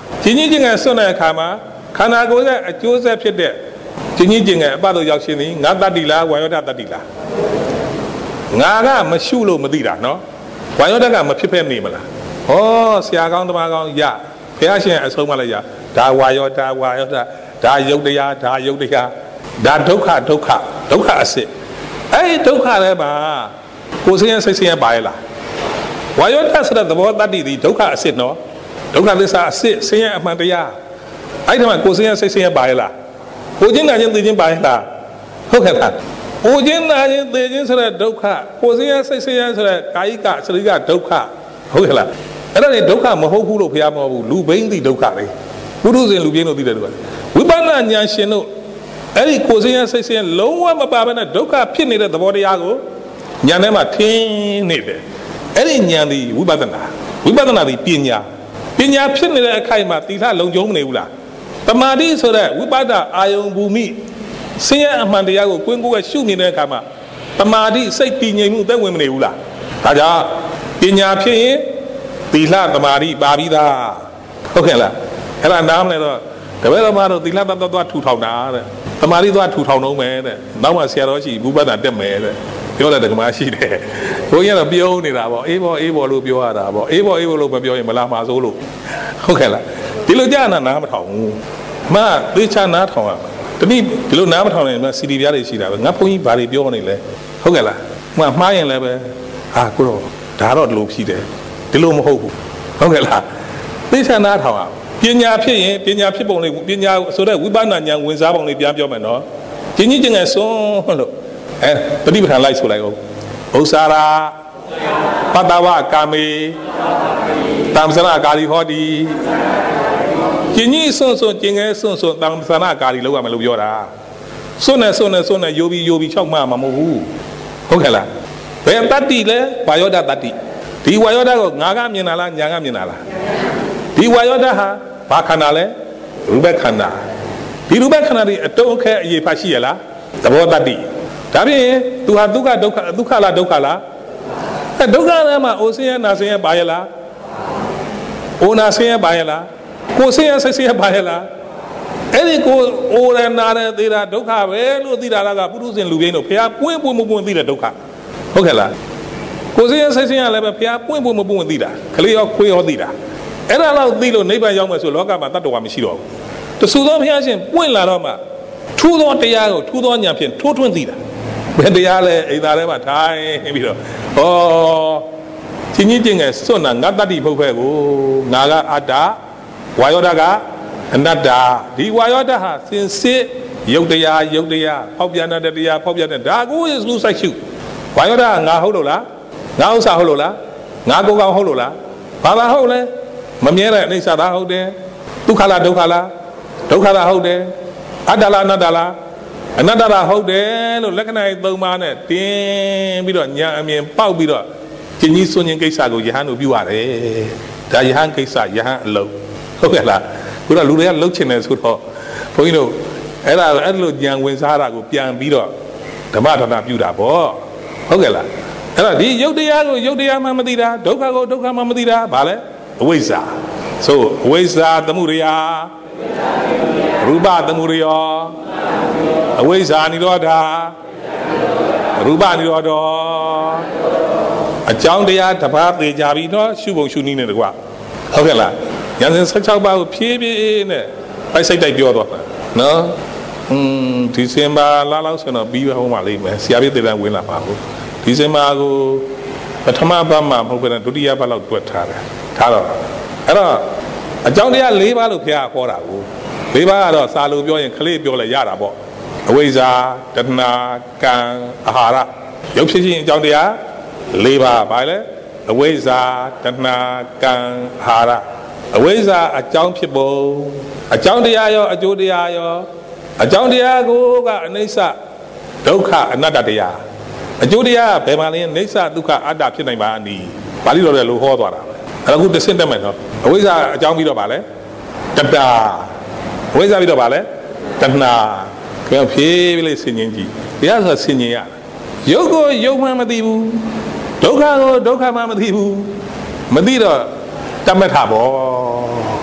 ကျင်းကြီးချင်းငယ်စွန့်တဲ့အခါမှာခန္ဓာကိုယ်ရဲ့အကျိုးဆက်ဖြစ်တဲ့ကျင်းကြီးချင်းငယ်အပတို့ရောက်ရှင်သည်ငါတတ္တိလားဝါယောဒတတ္တိလားငါကမရှုလို့မသိတာနော်ဝါယောဒကမဖြစ်ဖက်နေမလားဟောဆရာကောင်းသမားကောင်းရဘုရားရှင်အဆုံးမလိုက်ရဒါဝါယောဒဝါယောဒဒါယုတ်တရားဒါယုတ်တရားဒါဒုက္ခဒုက္ခဒုက္ခအစစ်အဲ့ဒီဒုက္ခလည်းပါကိုယ်စင်းရစိတ်စင်းရပါရဲ့လားဝါယောဒဆိုတဲ့သဘောတတ္တိဒီဒုက္ခအစစ်နော်ဒုက္ခသစ္စာအစစ်စင်းရအမှန်တရားအဲ့ဒီမှာကိုယ်စင်းရစိတ်စင်းရပါရဲ့လားကိုချင်းနာချင်းသိချင်းပါရဲ့လားဟုတ်ကဲ့လားကိုချင်းနာချင်းသိချင်းဆိုတဲ့ဒုက္ခကိုယ်စင်းရစိတ်စင်းရဆိုတဲ့ကာယကစရိကဒုက္ခဟုတ်ကဲ့လားအဲ့ဒါနေဒုက္ခမဟုတ်ဘူးလို့ဘုရားမဟုတ်ဘူးလူဘိန်းသိဒုက္ခလေပုထုဇဉ်လူပြင်းတို့သိတယ်လို့ဝိပဿနာဉာဏ်ရှင်တို့အဲ့ဒီကိုယ်စင်းရစိတ်စင်းရလုံးဝမပါဘဲနဲ့ဒုက္ခဖြစ်နေတဲ့သဘောတရားကိုဉာဏ်ထဲမှာထင်းနေတယ်အဲ့ဒီဉာဏ်ဒီဝိပဿနာဝိပဿနာဒီပညာပညာဖြစ်နေတဲ့အခိုက်မှာသီလလုံခြုံမနေဘူးလားတမာတိဆိုတဲ့ဝိပဿနာအာယုံဘူမိစင်းရအမှန်တရားကိုကိုယ်ကိုယ်ကရှုနေတဲ့အခါမှာတမာတိစိတ်တည်ငြိမ်မှုသက်ဝင်မနေဘူးလားဒါကြောင့်ပညာဖြစ်ရင်သီလတမာတိပါပြီးသားဟုတ်ကဲ့လားအဲ့ဒါနားမလဲတော့တပည့်တော်မတို့သီလတတ်သွားထူထောင်တာတဲ့တမာတိသွားထူထောင်တော့မယ်တဲ့နောက်မှဆရာတော်ရှိဝိပဿနာတက်မယ်တဲ့ပြောတယ်ဓမ္မရှိတယ်ဘုန်းကြီးကတော့ပြုံးနေတာပေါ့အေးပေါ့အေးပေါ့လို့ပြောရတာပေါ့အေးပေါ့အေးပေါ့လို့မပြောရင်မလာမှာစိုးလို့ဟုတ်ကဲ့လားဒီလိုကြာနာနားမထောင်ဘူးအမှသေချာနားထောင်ရတနည်းဒီလိုနားမထောင်ရင်စီဒီပြားတွေရှိတာပဲငါဘုန်းကြီးဘာတွေပြောနေလဲဟုတ်ကဲ့လားမှမှားရင်လည်းပဲဟာကိုတော့ဒါတော့ဒီလိုဖြစ်တယ်ဒီလိုမဟုတ်ဘူးဟုတ်ကဲ့လားသေချာနားထောင်ရပညာဖြစ်ရင်ပညာဖြစ်ပုံလေးပညာဆိုတဲ့ဝိပဿနာဉာဏ်ဝင်စားပုံလေးပြန်ပြောမယ်နော်ကျင်းကြီးကျင်ငယ်စွန်းလို့အဲပฏิပဋ္ဌာန်လိုက်ဆိုလိုက်အောင်ဥစ္စာရာပတ္တဝကာမေတမ္ပစနာကာလီဟောတိကျင်းကြီးစွန်းစွန်းကျင်ငယ်စွန်းစွန်းတမ္ပစနာကာလီလောက်ရမယ်လို့ပြောတာစွန်းနဲ့စွန်းနဲ့စွန်းနဲ့ယိုပြီးယိုပြီး၆မှမှာမဟုတ်ဘူးဟုတ်ကဲ့လားဘယ်တတ္တိလဲဝါယောဒတတ္တိဒီဝါယောဒကိုငါကမြင်တာလားညာကမြင်တာလားဒီဝါယောဒဟာဘာခန္ဓာလဲရူပခန္ဓာဒီရူပခန္ဓာဒီအတုံးခဲအရေးဖတ်ရှိရလားသဘောတတ္တိဒါဖြင့်သူဟာဒုက္ခဒုက္ခဒုက္ခလားဒုက္ခလားအဲဒုက္ခထဲမှာအိုဆင်းရဲနာဆင်းရဲပါရလားအိုနာဆင်းရဲပါရလားကိုဆင်းရဲစိတ်ဆင်းရဲပါရလားအဲ့ဒီကိုအိုရနာရသေးတာဒုက္ခပဲလို့သိတာကပုထုဇဉ်လူပြင်းတို့ဘုရားပွင့်ပွင့်မပွင့်သိတဲ့ဒုက္ခဟုတ်ကဲ့လားကိုဆင်းရဲစိတ်ဆင်းရဲလည်းပဲဘုရားပွင့်ပွင့်မပွင့်သိတာခလေးရောခွေးရောသိတာအဲ့ဒါတော့သိလို့နိဗ္ဗာန်ရောက်မယ်ဆိုလောကမှာတတ္တဝါမရှိတော့ဘူးတဆူသောဘုရားရှင်ပွင့်လာတော့မှထူးသောတရားကိုထူးသောဉာဏ်ဖြင့်ထိုးထွင်းသိတာဘယ်တရားလဲအိမ်သားထဲမှာထိုင်ပြီးတော့ဩချင်းကြီးချင်းငယ်စွန့်တာငါတတ္တိမဟုတ်ပဲကိုငါကအတ္တဝါယောဒကအနတ္တဒီဝါယောဒဟာစင်စစ်ယုတ်တရားယုတ်တရားဖောက်ပြန်တဲ့တရားဖောက်ပြန်တဲ့ဒါကိုယေရှုစိုက်ရှုဝါယောဒကငါဟုတ်လို့လားငါဥစ္စာဟုတ်လို့လားငါကိုယ်ကောင်ဟုတ်လို့လားဘာသာဟုတ်လဲမမြဲတဲ့အိဋ္ဌာသာဟုတ်တယ်ဒုက္ခလားဒုက္ခလားဒုက္ခလားဟုတ်တယ်အတ္တလားအနတ္တလားအနတ္တလားဟုတ်တယ်လို့လက္ခဏာသုံးပါးနဲ့တင်းပြီးတော့ညာအမြင်ပေါက်ပြီးတော့ကျင်ကြီးစွန့်ခြင်းကိစ္စကိုယဟန်တို့ပြုရတယ်ဒါယဟန်ကိစ္စယဟန်အလုပ်ဟုတ်ကဲ့လားခုတော့လူတွေကလှုပ်ချင်တယ်ဆိုတော့ဘုန်းကြီးတို့အဲ့ဒါအဲ့လိုဉာဏ်ဝင်စားတာကိုပြန်ပြီးတော့ဓမ္မဒါနပြုတာပေါ့ဟုတ်ကဲ့လားအဲ့တော့ဒီယုတ်တရားကိုယုတ်တရားမှမသိတာဒုက္ခကိုဒုက္ခမှမသိတာဘာလဲအဝိဇ္ဇာဆိုအဝိဇ္ဇာသမှုရိယရူပသမှုရိယအဝိဇ္ဇာနိရောဓရူပနိရောဓအကြောင်းတရားတစ်ပါးသိကြပြီနော်ရှုဖို့ရှုနည်းနဲ့တကွဟုတ်ကဲ့လားဉာဏ်စဉ်၁၆ပါးကိုဖြည်းဖြည်းနဲ့ပိုက်စိတ်တိုက်ပြောတော့နော်อืมဒီစင်ပါလာလောက်ဆိုတော့ပြီးဟောမှလိမ့်မယ်ဆရာပြည့်တဲ့ဝင်လာပါဘူးဒီစင်ပါကိုပထမပတ်မှာမဟုတ်ဘဲဒုတိယပတ်လောက်တွက်ထားတယ်ထားတော့အဲ့တော့အကြောင်းတရား၄ပါးလို့ခင်ဗျာခေါ်တာကို၄ပါးကတော့စာလို့ပြောရင်ခလေးပြောလဲရတာပေါ့အဝိဇ္ဇာတဏှာကံအာဟာရရုပ်ဖြစ်ခြင်းအကြောင်းတရား၄ပါးဘာလဲအဝိဇ္ဇာတဏှာကံအာဟာရအဝိဇ္ဇာအကြောင်းဖြစ်ပုံအကြောင်းတရားရောအကျိုးတရားရောအကြောင်းတရားကိုကအနိစ္စဒုက္ခအနတ္တတရားအကျိုးတရားဘယ်မှာလဲနိစ္စဒုက္ခအတ္တဖြစ်နိုင်ပါအနီးပါဠိတော်လည်းလို့ဟောသွားတာပဲအဲ့ဒါခုတစ်ဆင့်တက်မယ်နော်အဝိဇ္ဇာအကြောင်းပြီးတော့ဗာလဲတတ္တာအဝိဇ္ဇာပြီးတော့ဗာလဲတဏှာကြောင့်ဖြည်းဖြည်းလေးဆင်ញင်ကြည့်တရားဆိုဆင်ញင်ရရုပ်ကိုရုပ်မှမသိဘူးဒုက္ခကိုဒုက္ခမှမသိဘူးမသိတော့တမထဘော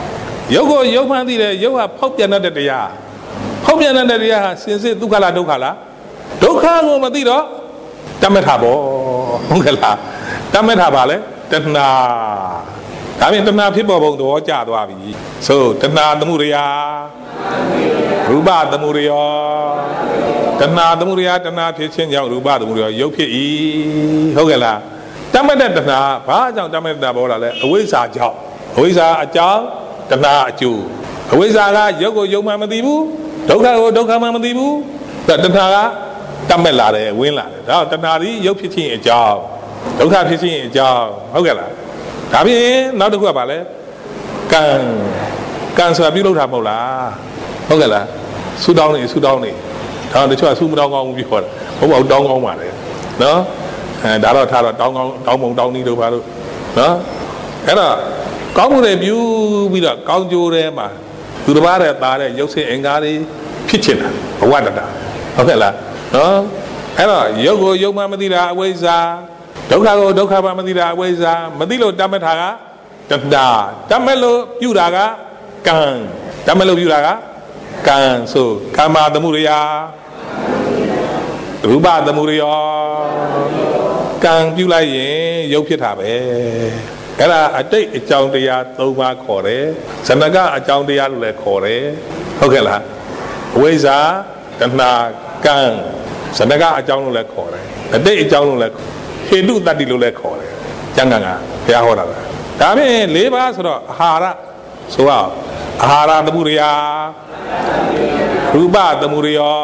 ရုပ်ကိုရုပ်မှန်းသိတယ်ရုပ်ဟာဖောက်ပြန်တဲ့တရားဖောက်ပြန်တဲ့တရားဟာစင်စစ်ဒုက္ခလားဒုက္ခလားဒုက္ခကိုမသိတော့တမထဘောဟုတ်ကဲ့လားတမထပါလေတဏှာဒါပြင်တဏှာဖြစ်ပေါ်ပုံသဘောကျသွားပြီဆိုတဏှာသမှုရိယာရူပသမှုရိယောတဏှာသမှုရိယာတဏှာဖြစ်ခြင်းကြောင့်ရူပသမှုရိယောရုပ်ဖြစ်၏ဟုတ်ကဲ့လားတမတဲ့တဏှာဘာကြောင့်တမတဲ့တဏှာပေါ်လာလဲအဝိဇ္ဇာကြောင့်အဝိဇ္ဇာအကြောင်းတဏှာအကျိုးအဝိဇ္ဇာကရုပ်ကိုရုပ်မှမသိဘူးဒုက္ခကိုဒုက္ခမှမသိဘူးတဏှာကတတ်မဲ့လာတယ်ဝင်လာတယ်ဒါတဏှာဒီရုပ်ဖြစ်ခြင်းအကြောင်းဒုက္ခဖြစ်ခြင်းအကြောင်းဟုတ်ကဲ့လားဒါဖြင့်နောက်တစ်ခုကဘာလဲကံကံဆိုတာပြုလုပ်တာမဟုတ်လားဟုတ်ကဲ့လားဆူတောင်းနေဆူတောင်းနေဒါတချို့ကဆူမတောင်းကောင်းဘူးပြောတာဟုတ်ပါဘူးတောင်းကောင်းပါလေနော်အဲဒါတော့ထားတော့တောင်းကောင်းတောင်းပုံတောင်းနေတို့ပါလို့နော်အဲ့တော့ကောင်းမှုတွေပြုပြီးတော့ကောင်းကျိုးတွေမှာသူတစ်ပါးတဲ့သားတဲ့ရုပ်ဆင်းအင်္ဂါတွေဖြစ်ချင်တာဘဝတတဟုတ်ကဲ့လားနော်အဲ့တော့ရုပ်ကိုရုပ်မှမသိတာအဝိဇ္ဇာဒုက္ခကိုဒုက္ခမှမသိတာအဝိဇ္ဇာမသိလို့တတ်မဲ့တာကတဏှာတတ်မဲ့လို့ပြုတာကကံတတ်မဲ့လို့ပြုတာကကံဆိုကာမသမှုရိယာရူပသမှုရိယောကံပြုလိုက်ရင်ရုပ်ဖြစ်တာပဲအဲ့ဒါအတိတ်အကြောင်းတရား၃ပါးခေါ်တယ်ဇဏကအကြောင်းတရားလို့လည်းခေါ်တယ်ဟုတ်ကဲ့လားအဝိဇ္ဇာတဏှာကံဇဏကအကြောင်းလို့လည်းခေါ်တယ်အတိတ်အကြောင်းလို့လည်းဟေတုတတ္တိလို့လည်းခေါ်တယ်ကျမ်းဂန်ကဘုရားဟောတာပဲဒါဖြင့်၄ပါးဆိုတော့အာဟာရဆိုတော့အာဟာရသမှုရိယာရူပသမှုရိယော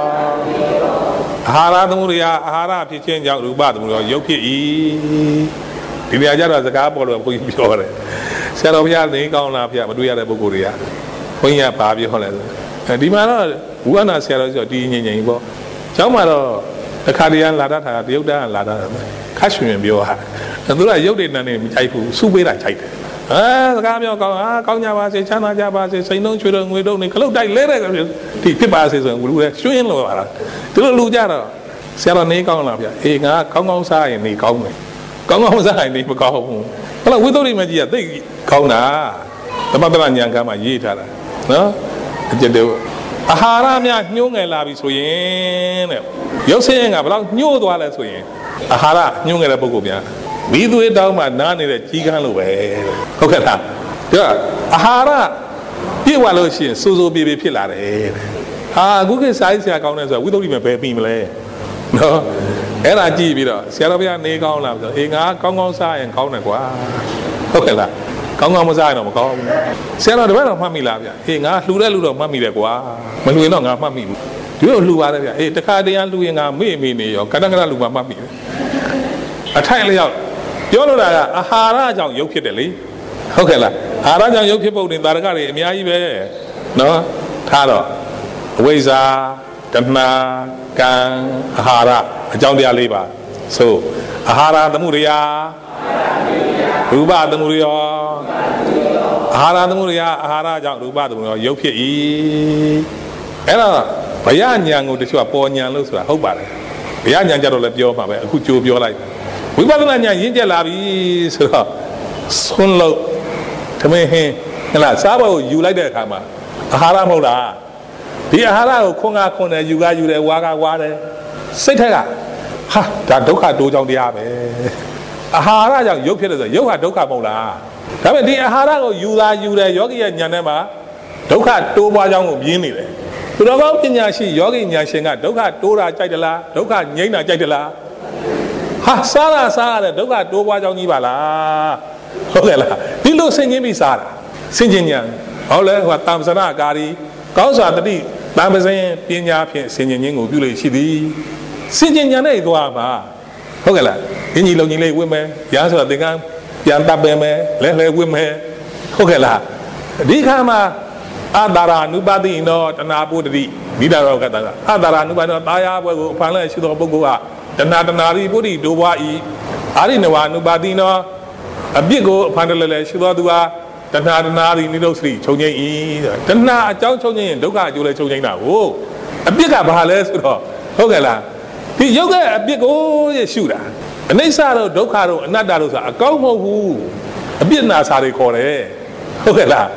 အာဟာရသမှုရိယာအာဟာရဖြစ်ခြင်းကြောင့်ရူပသမှုရိယောရုပ်ဖြစ်၏ဒီနေရာကျတော့စကားပေါ်လို့ဘုန်းကြီးပြောတယ်ဆရာတော်ဘုရားနေကောင်းလားဘုရားမတွေ့ရတဲ့ပုဂ္ဂိုလ်တွေကဘုန်းကြီးကဘာပြောလဲဆိုဒီမှာတော့ဝိဝနာဆရာတော်ဆိုဒီငြိမ်ငြိမ်ပေါ့ကျောင်းမှာတော့အခါတည်းကလာတတ်တာတရုတ်တန်းကလာတတ်တယ်ခက်ရှင်ပြောဟာသူကရုပ်တွေနဲ့မကြိုက်ဘူးစုပေးတာကြိုက်တယ်အဲစကားပြောကောင်းဟာကောင်းကြပါစေချမ်းသာကြပါစေစိန်လုံးချွေတော့ငွေတော့နေခလုတ်တိုက်လဲတဲ့ဒီဖြစ်ပါစေဆိုရင်လူတွေရွှင်းလို့ပါလားဒီလိုလူကြတော့ဆရာတော်နေကောင်းလားဗျအေးငါကောင်းကောင်းစားရင်နေကောင်းမယ်ကောင်းကောင်းစားရင်နေမကောင်းဘူးဟဲ့လားဝိသုဒ္ဓိမကြီးကသိကောင်းတာသမထဉာဏ်ကမှရေးထားတာနော်အကျတဲ့အာဟာရများညှိုးငယ်လာပြီဆိုရင်တဲ့ရုပ်ဆင်းရဲကဘယ်လောက်ညှိုးသွားလဲဆိုရင်အာဟာရညှိုးငယ်တဲ့ပုဂ္ဂိုလ်များမိသွေးတောင်းမှနားနေတဲ့ကြီးကန်းလို့ပဲဟုတ်ကဲ့လားဒါအာဟာရပြည့်ဝလို့ရှိရင်စိုးစိုးပြေပြေဖြစ်လာတယ်ဟာအခုခေတ်စာရေးဆရာကောင်းတယ်ဆိုတော့ဝိသုဒ္ဓိမပဲပြီးမလဲနော်အဲ့ဒါကြည့်ပြီးတော့ဆရာတော်ဘုရားနေကောင်းလားဆိုတော့အေးငါကောင်းကောင်းစားရင်ကောင်းတယ်ကွာဟုတ်ကဲ့လားကောင်းကောင်းမစားရင်တော့မကောင်းဘူးဆရာတော်တပည့်တော်မှတ်မိလားဗျအေးငါလှူတဲ့လူတော့မှတ်မိတယ်ကွာမလှူရင်တော့ငါမှတ်မိဘူးဒီလိုလှူပါတယ်ဗျအေးတခါတည်းလှူရင်ငါမေ့မေ့နေရောကတ္တကရလှူမှမှတ်မိတယ်အထိုက်လျောက်ပြောလို့တာကအာဟာရကြောင့်ရုပ်ဖြစ်တယ်လေဟုတ်ကဲ့လားအာဟာရကြောင့်ရုပ်ဖြစ်ပုံတွေတာရကတွေအများကြီးပဲနော်ထားတော့အဝိဇ္ဇာတဏှာကံအာဟာရအကြောင်းတရားလေးပါဆိုအာဟာရသမှုရိယာရူပသမှုရိယောအာဟာရသမှုရိယာအာဟာရကြောင့်ရူပသမှုရိယောရုပ်ဖြစ်၏အဲ့တော့ဘယဉာဏ်ကိုတချို့ကပေါ်ဉာဏ်လို့ဆိုတာဟုတ်ပါတယ်ဘယဉာဏ်ကြတော့လည်းပြောမှာပဲအခုကြိုးပြောလိုက်ဝိပဿနာဉာဏ်ရင့်ကျက်လာပြီဆိုတော့ဆွန်းလို့သမင်းဟင်းဟလားစားဖို့ယူလိုက်တဲ့အခါမှာအာဟာရမဟုတ်လားဒီအာဟာရကိုခွန်ကားခွန်တယ်ယူကားယူတယ်ဝါကားဝါတယ်စိတ်ထက်ကဟာဒါဒုက္ခတိုးကြောင်းတရားပဲအာဟာရကြောင့်ရုပ်ဖြစ်တယ်ဆိုရုပ်ဟာဒုက္ခမဟုတ်လားဒါပေမဲ့ဒီအာဟာရကိုယူလာယူတယ်ယောဂီရဲ့ဉာဏ်ထဲမှာဒုက္ခတိုးပွားကြောင်းကိုမြင်နေတယ်သူတော်ကောင်းပညာရှိယောဂီဉာဏ်ရှင်ကဒုက္ခတိုးတာကြိုက်တယ်လားဒုက္ခငြိမ်းတာကြိုက်တယ်လားဟာစားတာစားရတဲ့ဒုက္ခတိုးပွားကြောင်းကြီးပါလားဟုတ်ကဲ့လားဒီလိုဆင်ခြင်ပြီးစားတာဆင်ခြင်ဉာဏ်ဟုတ်လဲဟိုတမ္ပစရကာရီကောင်းစွာတတိတမ္ပစရင်ပညာဖြင့်ဆင်ခြင်ခြင်းကိုပြုလို့ရှိသည်ဆင်ခြင်ဉာဏ်နဲ့သွားမှာဟုတ်ကဲ့လားအင်းကြီးလုံကြီးလေးဝင့်မယ်ရာဆိုတာသင်္ကန်းပြန်တပ်ပင်မယ်လဲလဲဝင့်မယ်ဟုတ်ကဲ့လားဒီခါမှာအတာရာနုပါတိနောတဏှာပုတ္တိမိတာရောကတအတာရာနုပါတိနောတာယာဘွယ်ကိုအဖန်လဲရှိသောပုဂ္ဂိုလ်ကတဏှာတဏှာရိပုတ္တိဒိုဘွားဤအာရိနဝနုပါတိနောအပြစ်ကိုအဖန်တလဲလဲရှိသောသူဟာတဏှာတဏှာရိနိရောဓစိချုပ်ငိမ့်ဤတဏှာအကြောင်းချုပ်ငိမ့်ရင်ဒုက္ခအကျိုးလဲချုပ်ငိမ့်တာကိုအပြစ်ကဘာလဲဆိုတော့ဟုတ်ကဲ့လားဒီရုပ်ကအပြစ်ကိုရရှုတာအနိစ္စတို့ဒုက္ခတို့အနတ္တတို့ဆိုတာအကောင်းမဟုတ်ဘူးအပြစ်နာစာတွေခေါ်တယ်ဟုတ်ကဲ့လား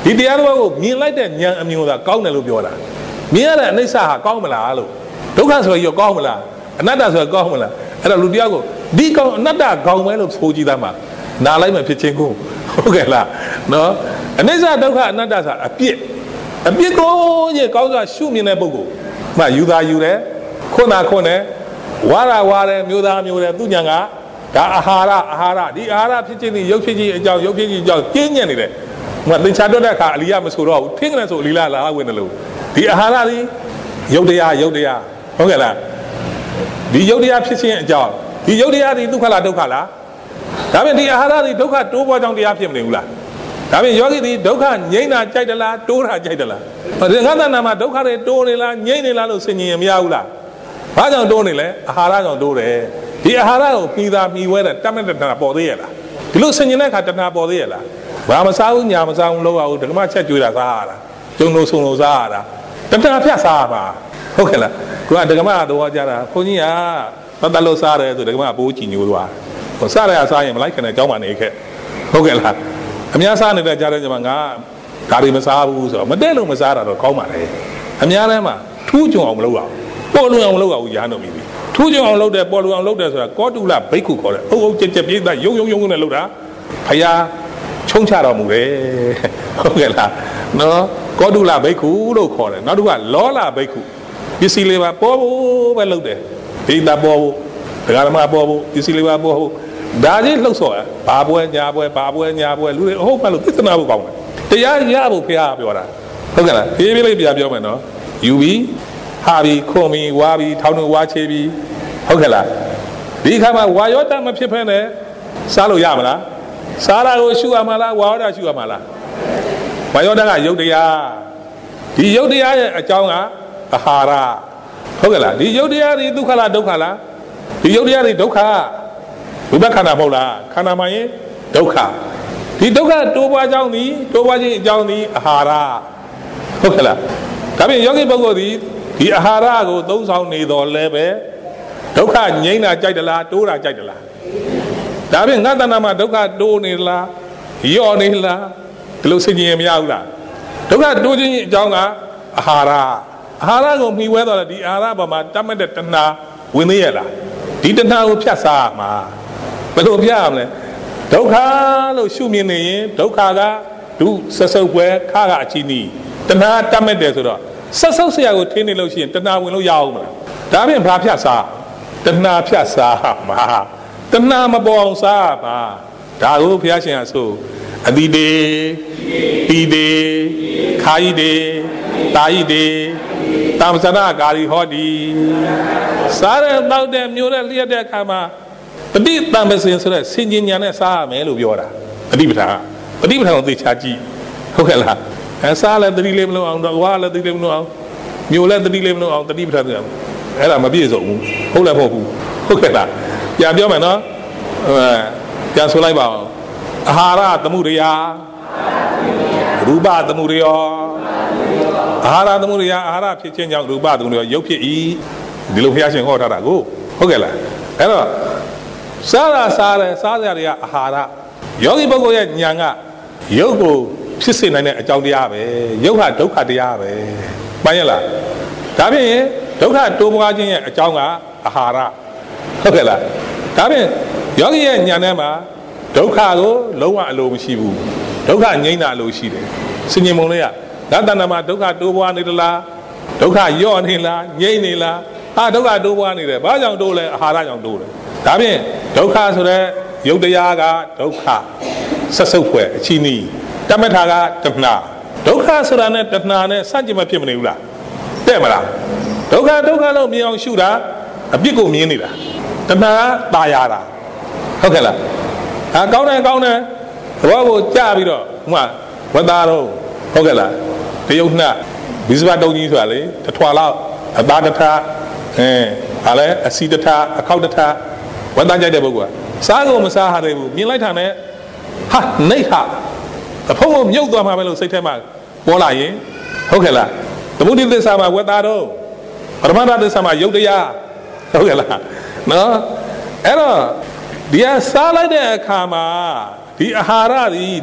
ဒီတရားတော်ကိုမြင်လိုက်တဲ့ဉာဏ်အမျိုးသာကောင်းတယ်လို့ပြောတာမြင်ရတဲ့အနိစ္စဟာကောင်းမလားလို့ဒုက္ခဆိုရင်ကောင်းမလားအနတ္တဆိုရင်ကောင်းမလားအဲ့တော့လူတရားကိုဒီကောင်းအနတ္တကောင်းပဲလို့ဆိုကြည့်သားမှာနားလိုက်မှဖြစ်ချင်းကိုဟုတ်ကဲ့လားနော်အနိစ္စဒုက္ခအနတ္တဆိုတာအပြစ်အပြစ်ကိုကြီးကောင်းစွာရှုမြင်တဲ့ပုဂ္ဂိုလ်မှယူသားယူတယ်ခွန်းတာခွန်းတယ်ဝါရဝါတယ်မျိုးသားမျိုးတယ်သူညာကဒါအာဟာရအာဟာရဒီအာဟာရဖြစ်ခြင်းဒီရုပ်ဖြစ်ခြင်းအကြောင်းရုပ်ဖြစ်ခြင်းအကြောင်းကျင်းညံ့နေတယ်ဟိုသင်္ချာတွက်တဲ့အခါအလီယမဆိုတော့ဘူးထင်းကလေးဆိုအလီလာလာဝင်တယ်လို့ဒီအာဟာရဒီရုပ်တရားရုပ်တရားဟုတ်ကဲ့လားဒီရုပ်တရားဖြစ်ခြင်းအကြောင်းဒီရုပ်တရားဒီဒုက္ခလားဒုက္ခလားဒါပြင်ဒီအာဟာရဒီဒုက္ခတိုးပွားကြောင်းတရားဖြစ်မနေဘူးလားဒါပြင်ယောဂီဒီဒုက္ခငြိမ့်တာကြိုက်တယ်လားတိုးတာကြိုက်တယ်လားဒီငါးတဏ္ဍာမှာဒုက္ခတွေတိုးနေလားငြိမ့်နေလားလို့ဆင်ញင်ရမရဘူးလားဘာကြောင့်တိုးနေလဲအာဟာရကြောင့်တိုးတယ်ဒီအာဟာရကိုပြီးသားပြီးဝဲတဲ့တတ်မဲ့တဲ့တဏ္ဍာပေါ်သေးရဲ့လားဒီလိုဆင်ញင်တဲ့အခါတဏ္ဍာပေါ်သေးရဲ့လားဘာမစားဘူးညာမစားဘူးလို့ရဘူးဓမ္မချက်ကျွေးတာစားရတာကျုံလို့ဆုံလို့စားရတာတဏ္ဍာဖြတ်စားရမှာဟုတ်ကဲ့လားကိုကဓမ္မတော်ကြတာခွန်ကြီးကသတ်တလို့စားတယ်ဆိုဓမ္မဘိုးကြည်ညိုသွားဟိုစားရစားရင်မလိုက်ခင်တဲ့အကြောင်းမှနေခဲ့ဟုတ်ကဲ့လားအများစားနေတဲ့ကြားတဲ့ကျမငါဒါတွေမစားဘူးဆိုတော့မတည့်လို့မစားတာတော့ကောင်းပါလေအများထဲမှာထူးကြုံအောင်မလုပ်ရဘူးပေါ်လွင်အောင်မလုပ်ရဘူးရားတော့ပြီထူးကြုံအောင်လုပ်တယ်ပေါ်လွင်အောင်လုပ်တယ်ဆိုတာကောတုလဘိက္ခုခေါ်တယ်အုပ်အုပ်ကြက်ကြက်ပြေးသားယုံယုံယုံနဲ့လုပ်တာဖယားချုံချတော်မူတယ်ဟုတ်ကဲ့လားနော်ကောတုလဘိက္ခုလို့ခေါ်တယ်နောက်တစ်ခုကလောလဘိက္ခုပစ္စည်းလေးပါပေါ်ဖို့ပဲလုပ်တယ်ဒီတာပေါ်ဖို့ဒကာဓမ္မပေါ်ဖို့ပစ္စည်းလေးပါပေါ်ဖို့ဒါကြီးလှုပ်ဆော်ဘာပွဲညာပွဲဘာပွဲညာပွဲလူတွေအဟုတ်မှလို့သစ္စာဖို့ကောင်းတယ်တရားရဖို့ဖះပြောတာဟုတ်ကဲ့လားပြေးပြေးလေးပြပြောမယ်နော်ယူပြီးဟာပြီးခွန်ပြီးဝါပြီးထောင်းလို့ဝါချေပြီးဟုတ်ကဲ့လားဒီခါမှာဝါယောတမဖြစ်ဖဲနဲ့စားလို့ရမလားစားတာကိုရှုရမှာလားဝါယောတရှုရမှာလားဝါယောတကယုတ်တရားဒီယုတ်တရားရဲ့အကြောင်းကအာဟာရဟုတ်ကဲ့လားဒီယုတ်တရားဒီဒုက္ခလားဒုက္ခလားဒီယုတ်တရားဒီဒုက္ခဝိပဿနာမဟုတ်လားခန္ဓာမှရင်ဒုက္ခဒီဒုက္ခတိုးပွားကြောင်းဒီတိုးပွားခြင်းအကြောင်းဒီအာဟာရဟုတ်ကဲ့လားဒါပြင်ယောဂီပုဂ္ဂိုလ်ဒီဒီအာဟာရကိုသုံးဆောင်နေတော်လဲပဲဒုက္ခငြိမ့်တာကြိုက်သလားတိုးတာကြိုက်သလားဒါပြင်ငါတဏ္ဍာမှာဒုက္ခတိုးနေလားရော့နေလားဒီလိုဆင်ခြင်ရမရဘူးလားဒုက္ခတိုးခြင်းအကြောင်းကအာဟာရအာဟာရကိုမှီဝဲတော့ဒီအာဟာရပေါ်မှာတတ်မဲ့တဲ့တဏှာဝင်သေးရလားဒီတဏှာကိုဖြတ်စားမှာဘယ်လိုဖြတ်ရမလဲဒုက္ခလို့ရှုမြင်နေရင်ဒုက္ခကဒုဆဆုပ်ပွဲခါကအချီးနီးတဏှာတတ်မဲ့တယ်ဆိုတော့ဆက်ဆုပ်ဆရာကိုထင်းနေလို့ရှိရင်တဏှာဝင်လို့ရအောင်မလားဒါပြင်ဘာဖြတ်စားတဏှာဖြတ်စားမှာတဏှာမပေါ်အောင်စားမှာဒါကိုဘုရားရှင်ကဆိုအတိတေပိတေခာယိတေတာယိတေတာမဇနာကာရီဟောဒီစားရတော့တဲ့မျိုးနဲ့လျက်တဲ့အခါမှာပฏิတံပစင်ဆိုတဲ့ဆင်ញင်ညာနဲ့စားရမယ်လို့ပြောတာပฏิပဌာန်ပฏิပဌာန်ကိုသိချကြည့်ဟုတ်ကဲ့လားအဲစားလည်းသတိလေးမလို့အောင်တော့ဝါလည်းသတိလေးမလို့အောင်မျိုးလည်းသတိလေးမလို့အောင်ပฏิပဌာန်ဆိုအဲ့ဒါမပြည့်စုံဘူးဟုတ်လည်းမဟုတ်ဘူးဟုတ်ကဲ့လားပြန်ပြောမယ်နော်အဲပြန်ဆိုလိုက်ပါအောင်အာဟာရသမှုရိယာရူပသမှုရိယောအာဟာရသမှုရိယာအာဟာရဖြစ်ခြင်းကြောင့်ရူပသမှုရိယောရုပ်ဖြစ်၏ဒီလိုဘုရားရှင်ဟောထားတာကိုဟုတ်ကဲ့လားအဲ့တော့စားရစားတယ်စားစရာတွေကအာဟာရယောဂီပုဂ္ဂိုလ်ရဲ့ဉာဏ်ကရုပ်ကိုဖြစ်စေနိုင်တဲ့အကြောင်းတရားပဲရုပ်ဟာဒုက္ခတရားပဲမှန်ရလားဒါဖြင့်ဒုက္ခတိုးပွားခြင်းရဲ့အကြောင်းကအာဟာရဟုတ်ကဲ့လားဒါဖြင့်ယောဂီရဲ့ဉာဏ်ထဲမှာဒုက္ခကိုလုံးဝအလိုမရှိဘူးဒုက္ခငြိမ့်တာအလိုရှိတယ်စဉ္ညင်မုံလေးကငါတဏ္ဍာမှာဒုက္ခတိုးပွားနေသလားဒုက္ခယော့နေလားငြိမ့်နေလားဟာဒုက္ခတိုးပွားနေတယ်ဘာကြောင့်တိုးလဲအာဟာရကြောင့်တိုးတယ်ဒါဖြင့်ဒုက္ခဆိုတဲ့ယုတ်တရားကဒုက္ခဆက်စုပ်ဖွယ်အချီးနီးတမထာကတဏှာဒုက္ခဆိုတာနဲ့တဏှာနဲ့စัจ jin မဖြစ်မနေဘူးလားတဲ့မလားဒုက္ခဒုက္ခလို့မြင်အောင်ရှုတာအပြစ်ကိုမြင်နေတာတဏှာကตายရတာဟုတ်ကဲ့လားဟာကောင်းတယ်ကောင်းတယ်သဘောကိုကြားပြီးတော့ဥမာဝတ်သားတော့ဟုတ်ကဲ့လားတယုတ်နှဘိဇဘတုံကြီးဆိုတာလေတထွာလောက်အသားတစ်ထအဲဟာလဲအစီတစ်ထအခောက်တစ်ထဝတ်သားကြိုက်တဲ့ပုဂ္ဂိုလ်ကစားကိုမစားရသေးဘူးမြင်လိုက်တာနဲ့ဟာနှိတ်ဟာအဖုံးကိုမြုပ်သွားမှာပဲလို့စိတ်ထဲမှာပေါ်လာရင်ဟုတ်ကဲ့လားသမုဒိသစ္စာမှာဝတ်သားတော့ပရမတ္ထသစ္စာမှာယုတ်တရားဟုတ်ကဲ့လားနော်အဲ့တော့ဒီဟာစားလိုက်တဲ့အခါမှာဒီအာဟာရဒီ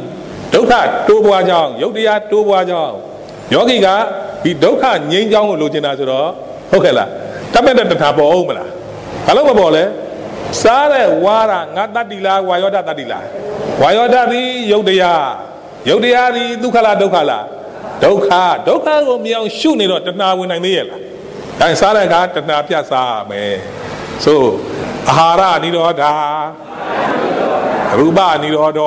ဒုက္ခတိုးပွားကြောင်းယုတ်တရားတိုးပွားကြောင်းယောဂီကဒီဒုက္ခငြိမ်းကြောင်းကိုလိုချင်တာဆိုတော့ဟုတ်ကဲ့လားတပည့်တဲ့တထာပေါ်အောင်မလားဘာလို့မပေါ်လဲစားတဲ့ဝါရငါတတ္တိလားဝါယောဒတတ္တိလားဝါယောဒသည်ယုတ်တရားယုတ်တရားသည်ဒုက္ခလားဒုက္ခလားဒုက္ခဒုက္ခကိုမြင်အောင်ရှုနေတော့တဏှာဝင်နိုင်သေးရဲ့လားဒါစားတဲ့ကတဏှာပြတ်စားမယ်ဆိုအာဟာရနိရောဓရူပနိရောဓ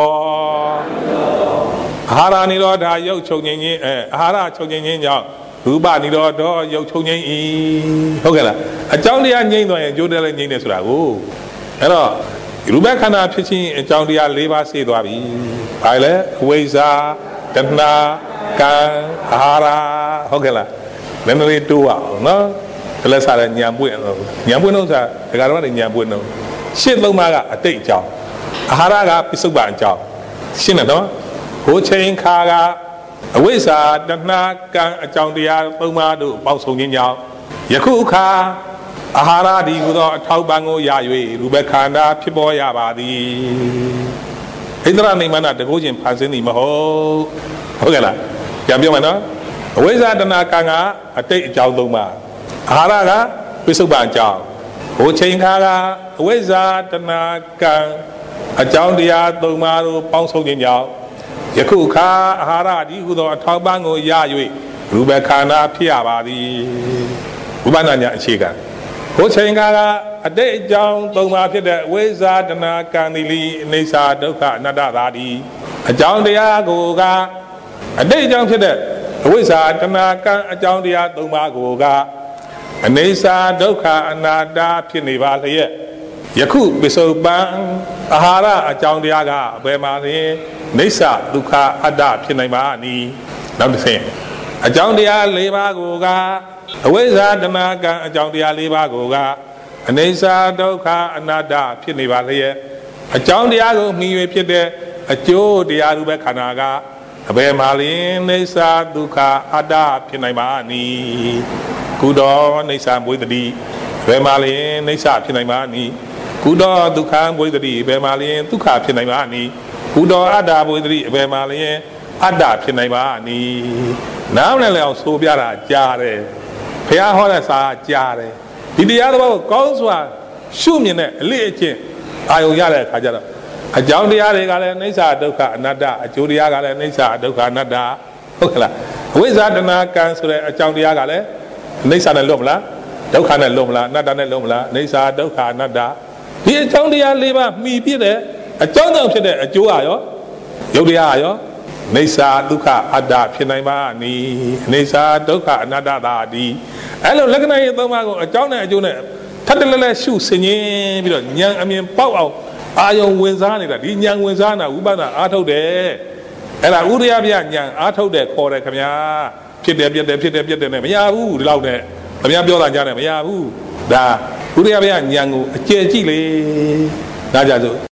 အာဟာရနိရောဓရုပ်ချုပ်ငြိမ်းခြင်းအဲအာဟာရချုပ်ငြိမ်းခြင်းကြောင့်ရူပနိရောဓရုပ်ချုပ်ငြိမ်း၏ဟုတ်ကဲ့လားအကြောင်းတရားငြိမ်းသွားရင်အကျိုးတရားလည်းငြိမ်းတယ်ဆိုတာကိုအဲ့တော့ရူပခန္ဓာဖြစ်ခြင်းအကြောင်းတရား၄ပါးသိသွားပြီဘာလဲအဝိဇ္ဇာတဏှာကံအာဟာရဟုတ်ကဲ့လားနည်းနည်းလေးတိုးအောင်နော်ဒါလည်းစားတဲ့ညံပွင့်ညံပွင့်တော့စားဒကာတော်ကညံပွင့်တော့ရှင်းသုံးပါးကအတိတ်အကြောင်းအာဟာရကပစ္စုပ္ပန်အကြောင်းရှင်းတယ်နော်ဟိုချိန်ခါကအဝိဇ္ဇာတဏှာကံအကြောင်းတရားသုံးပါးတို့ပေါင်းစုံခြင်းကြောင့်ယခုအခါအာဟာရဒီဟူသောအထောက်ပံ့ကိုရ၍ရူပခန္ဓာဖြစ်ပေါ်ရပါသည်ဣန္ဒြနိမ္မနတကုချင်းဖန်ဆင်းသည်မဟုတ်ဟုတ်ကဲ့လားပြန်ပြောမယ်နော်အဝိဇ္ဇာတဏှာကံကအတိတ်အကြောင်းသုံးပါးအာဟာရကပစ္စုပ္ပန်အကြောင်းဟိုချိန်ခါကအဝိဇ္ဇာတဏှာကံအကြောင်းတရားသုံးပါးတို့ပေါင်းစုံခြင်းကြောင့်ယခုအခါအာဟာရဒီဟူသောအထောက်ပံ့ကိုရ၍ရူပခန္ဓာဖြစ်ရပါသည်ဝိပဿနာဉာဏ်အခြေခံဟိုချိန်ကအတိတ်အကြောင်းသုံးပါးဖြစ်တဲ့ဝိဇ္ဇာတဏှာကံတိလိအိဋ္ဌာဒုက္ခအနတ္တသာတိအကြောင်းတရားကိုကအတိတ်အကြောင်းဖြစ်တဲ့အဝိဇ္ဇာတဏှာကံအကြောင်းတရားသုံးပါးကိုကအနိစ္စဒုက္ခအနတ္တဖြစ်နေပါလျက်ယခုပစ္စုပ္ပန်အာဟာရအကြောင်းတရားကအဘယ်မှာလဲနိစ္စဒုက္ခအတ္တဖြစ်နိုင်ပါနည်းနောက်တစ်ဆင့်အကြောင်းတရား၄ပါးကိုကအဝိဇ္ဇာတဏှာကံအကြောင်းတရား၄ပါးကိုကအနိစ္စဒုက္ခအနတ္တဖြစ်နေပါလျက်အကြောင်းတရားကိုမှီ၍ဖြစ်တဲ့အကျိုးတရားရူပခန္ဓာကအဘယ်မှာလဲနိစ္စဒုက္ခအတ္တဖြစ်နိုင်ပါနည်းကုသောနိစ္စဘွေတတိဘယ်မှာလဲနိစ္စဖြစ်နိုင်ပါနည်းကုသောဒုက္ခဘွေတတိဘယ်မှာလဲဒုက္ခဖြစ်နိုင်ပါနည်းကုသောအတ္တဘွေတတိဘယ်မှာလဲအတ္တဖြစ်နိုင်ပါနည်းနားမလည်လည်းအောင်ဆိုပြတာကြားတယ်ဘုရားဟောတဲ့စာကြားတယ်ဒီတရားတော်ကိုကောင်းစွာရှုမြင်တဲ့အလေးအကျင့်အာယုံရတဲ့အခါကျတော့အကြောင်းတရားတွေကလည်းနိစ္စဒုက္ခအနတ္တအကျိုးတရားကလည်းနိစ္စဒုက္ခအနတ္တဟုတ်ကဲ့လားအဝိဇ္ဇာတဏှာကံဆိုတဲ့အကြောင်းတရားကလည်းနိစ္စနဲ့လွတ်မလားဒုက္ခနဲ့လွတ်မလားအနတ္တနဲ့လွတ်မလားနိစ္စဒုက္ခအနတ္တဒီအကြောင်းတရား၄ပါးမှီပြည့်တဲ့အကြောင်းကြောင့်ဖြစ်တဲ့အကျိုးอ่ะရောယုတ်တရားอ่ะရောနိစ္စဒုက္ခအတ္တဖြစ်နိုင်ပါနည်းနိစ္စဒုက္ခအနတ္တသာတိအဲ့လိုလက္ခဏာရေးသုံးပါးကိုအကြောင်းနဲ့အကျိုးနဲ့ထပ်တလဲလဲရှုဆင်ခြင်ပြီးတော့ဉာဏ်အမြင်ပေါက်အောင်အာယုံဝင်စားနေတာဒီဉာဏ်ဝင်စားတာဝိပဿနာအားထုတ်တယ်အဲ့ဒါဥရိယပြဉာဏ်အားထုတ်တယ်ခေါ်တယ်ခင်ဗျာဖြစ်တယ်ပြက်တယ်ဖြစ်တယ်ပြက်တယ်နဲ့မရဘူးဒီလောက်နဲ့ခင်ဗျာပြောတာကြားတယ်မရဘူးဒါဥရိယပြဉာဏ်ကိုအကျယ်ကြည့်လေဒါကြစို့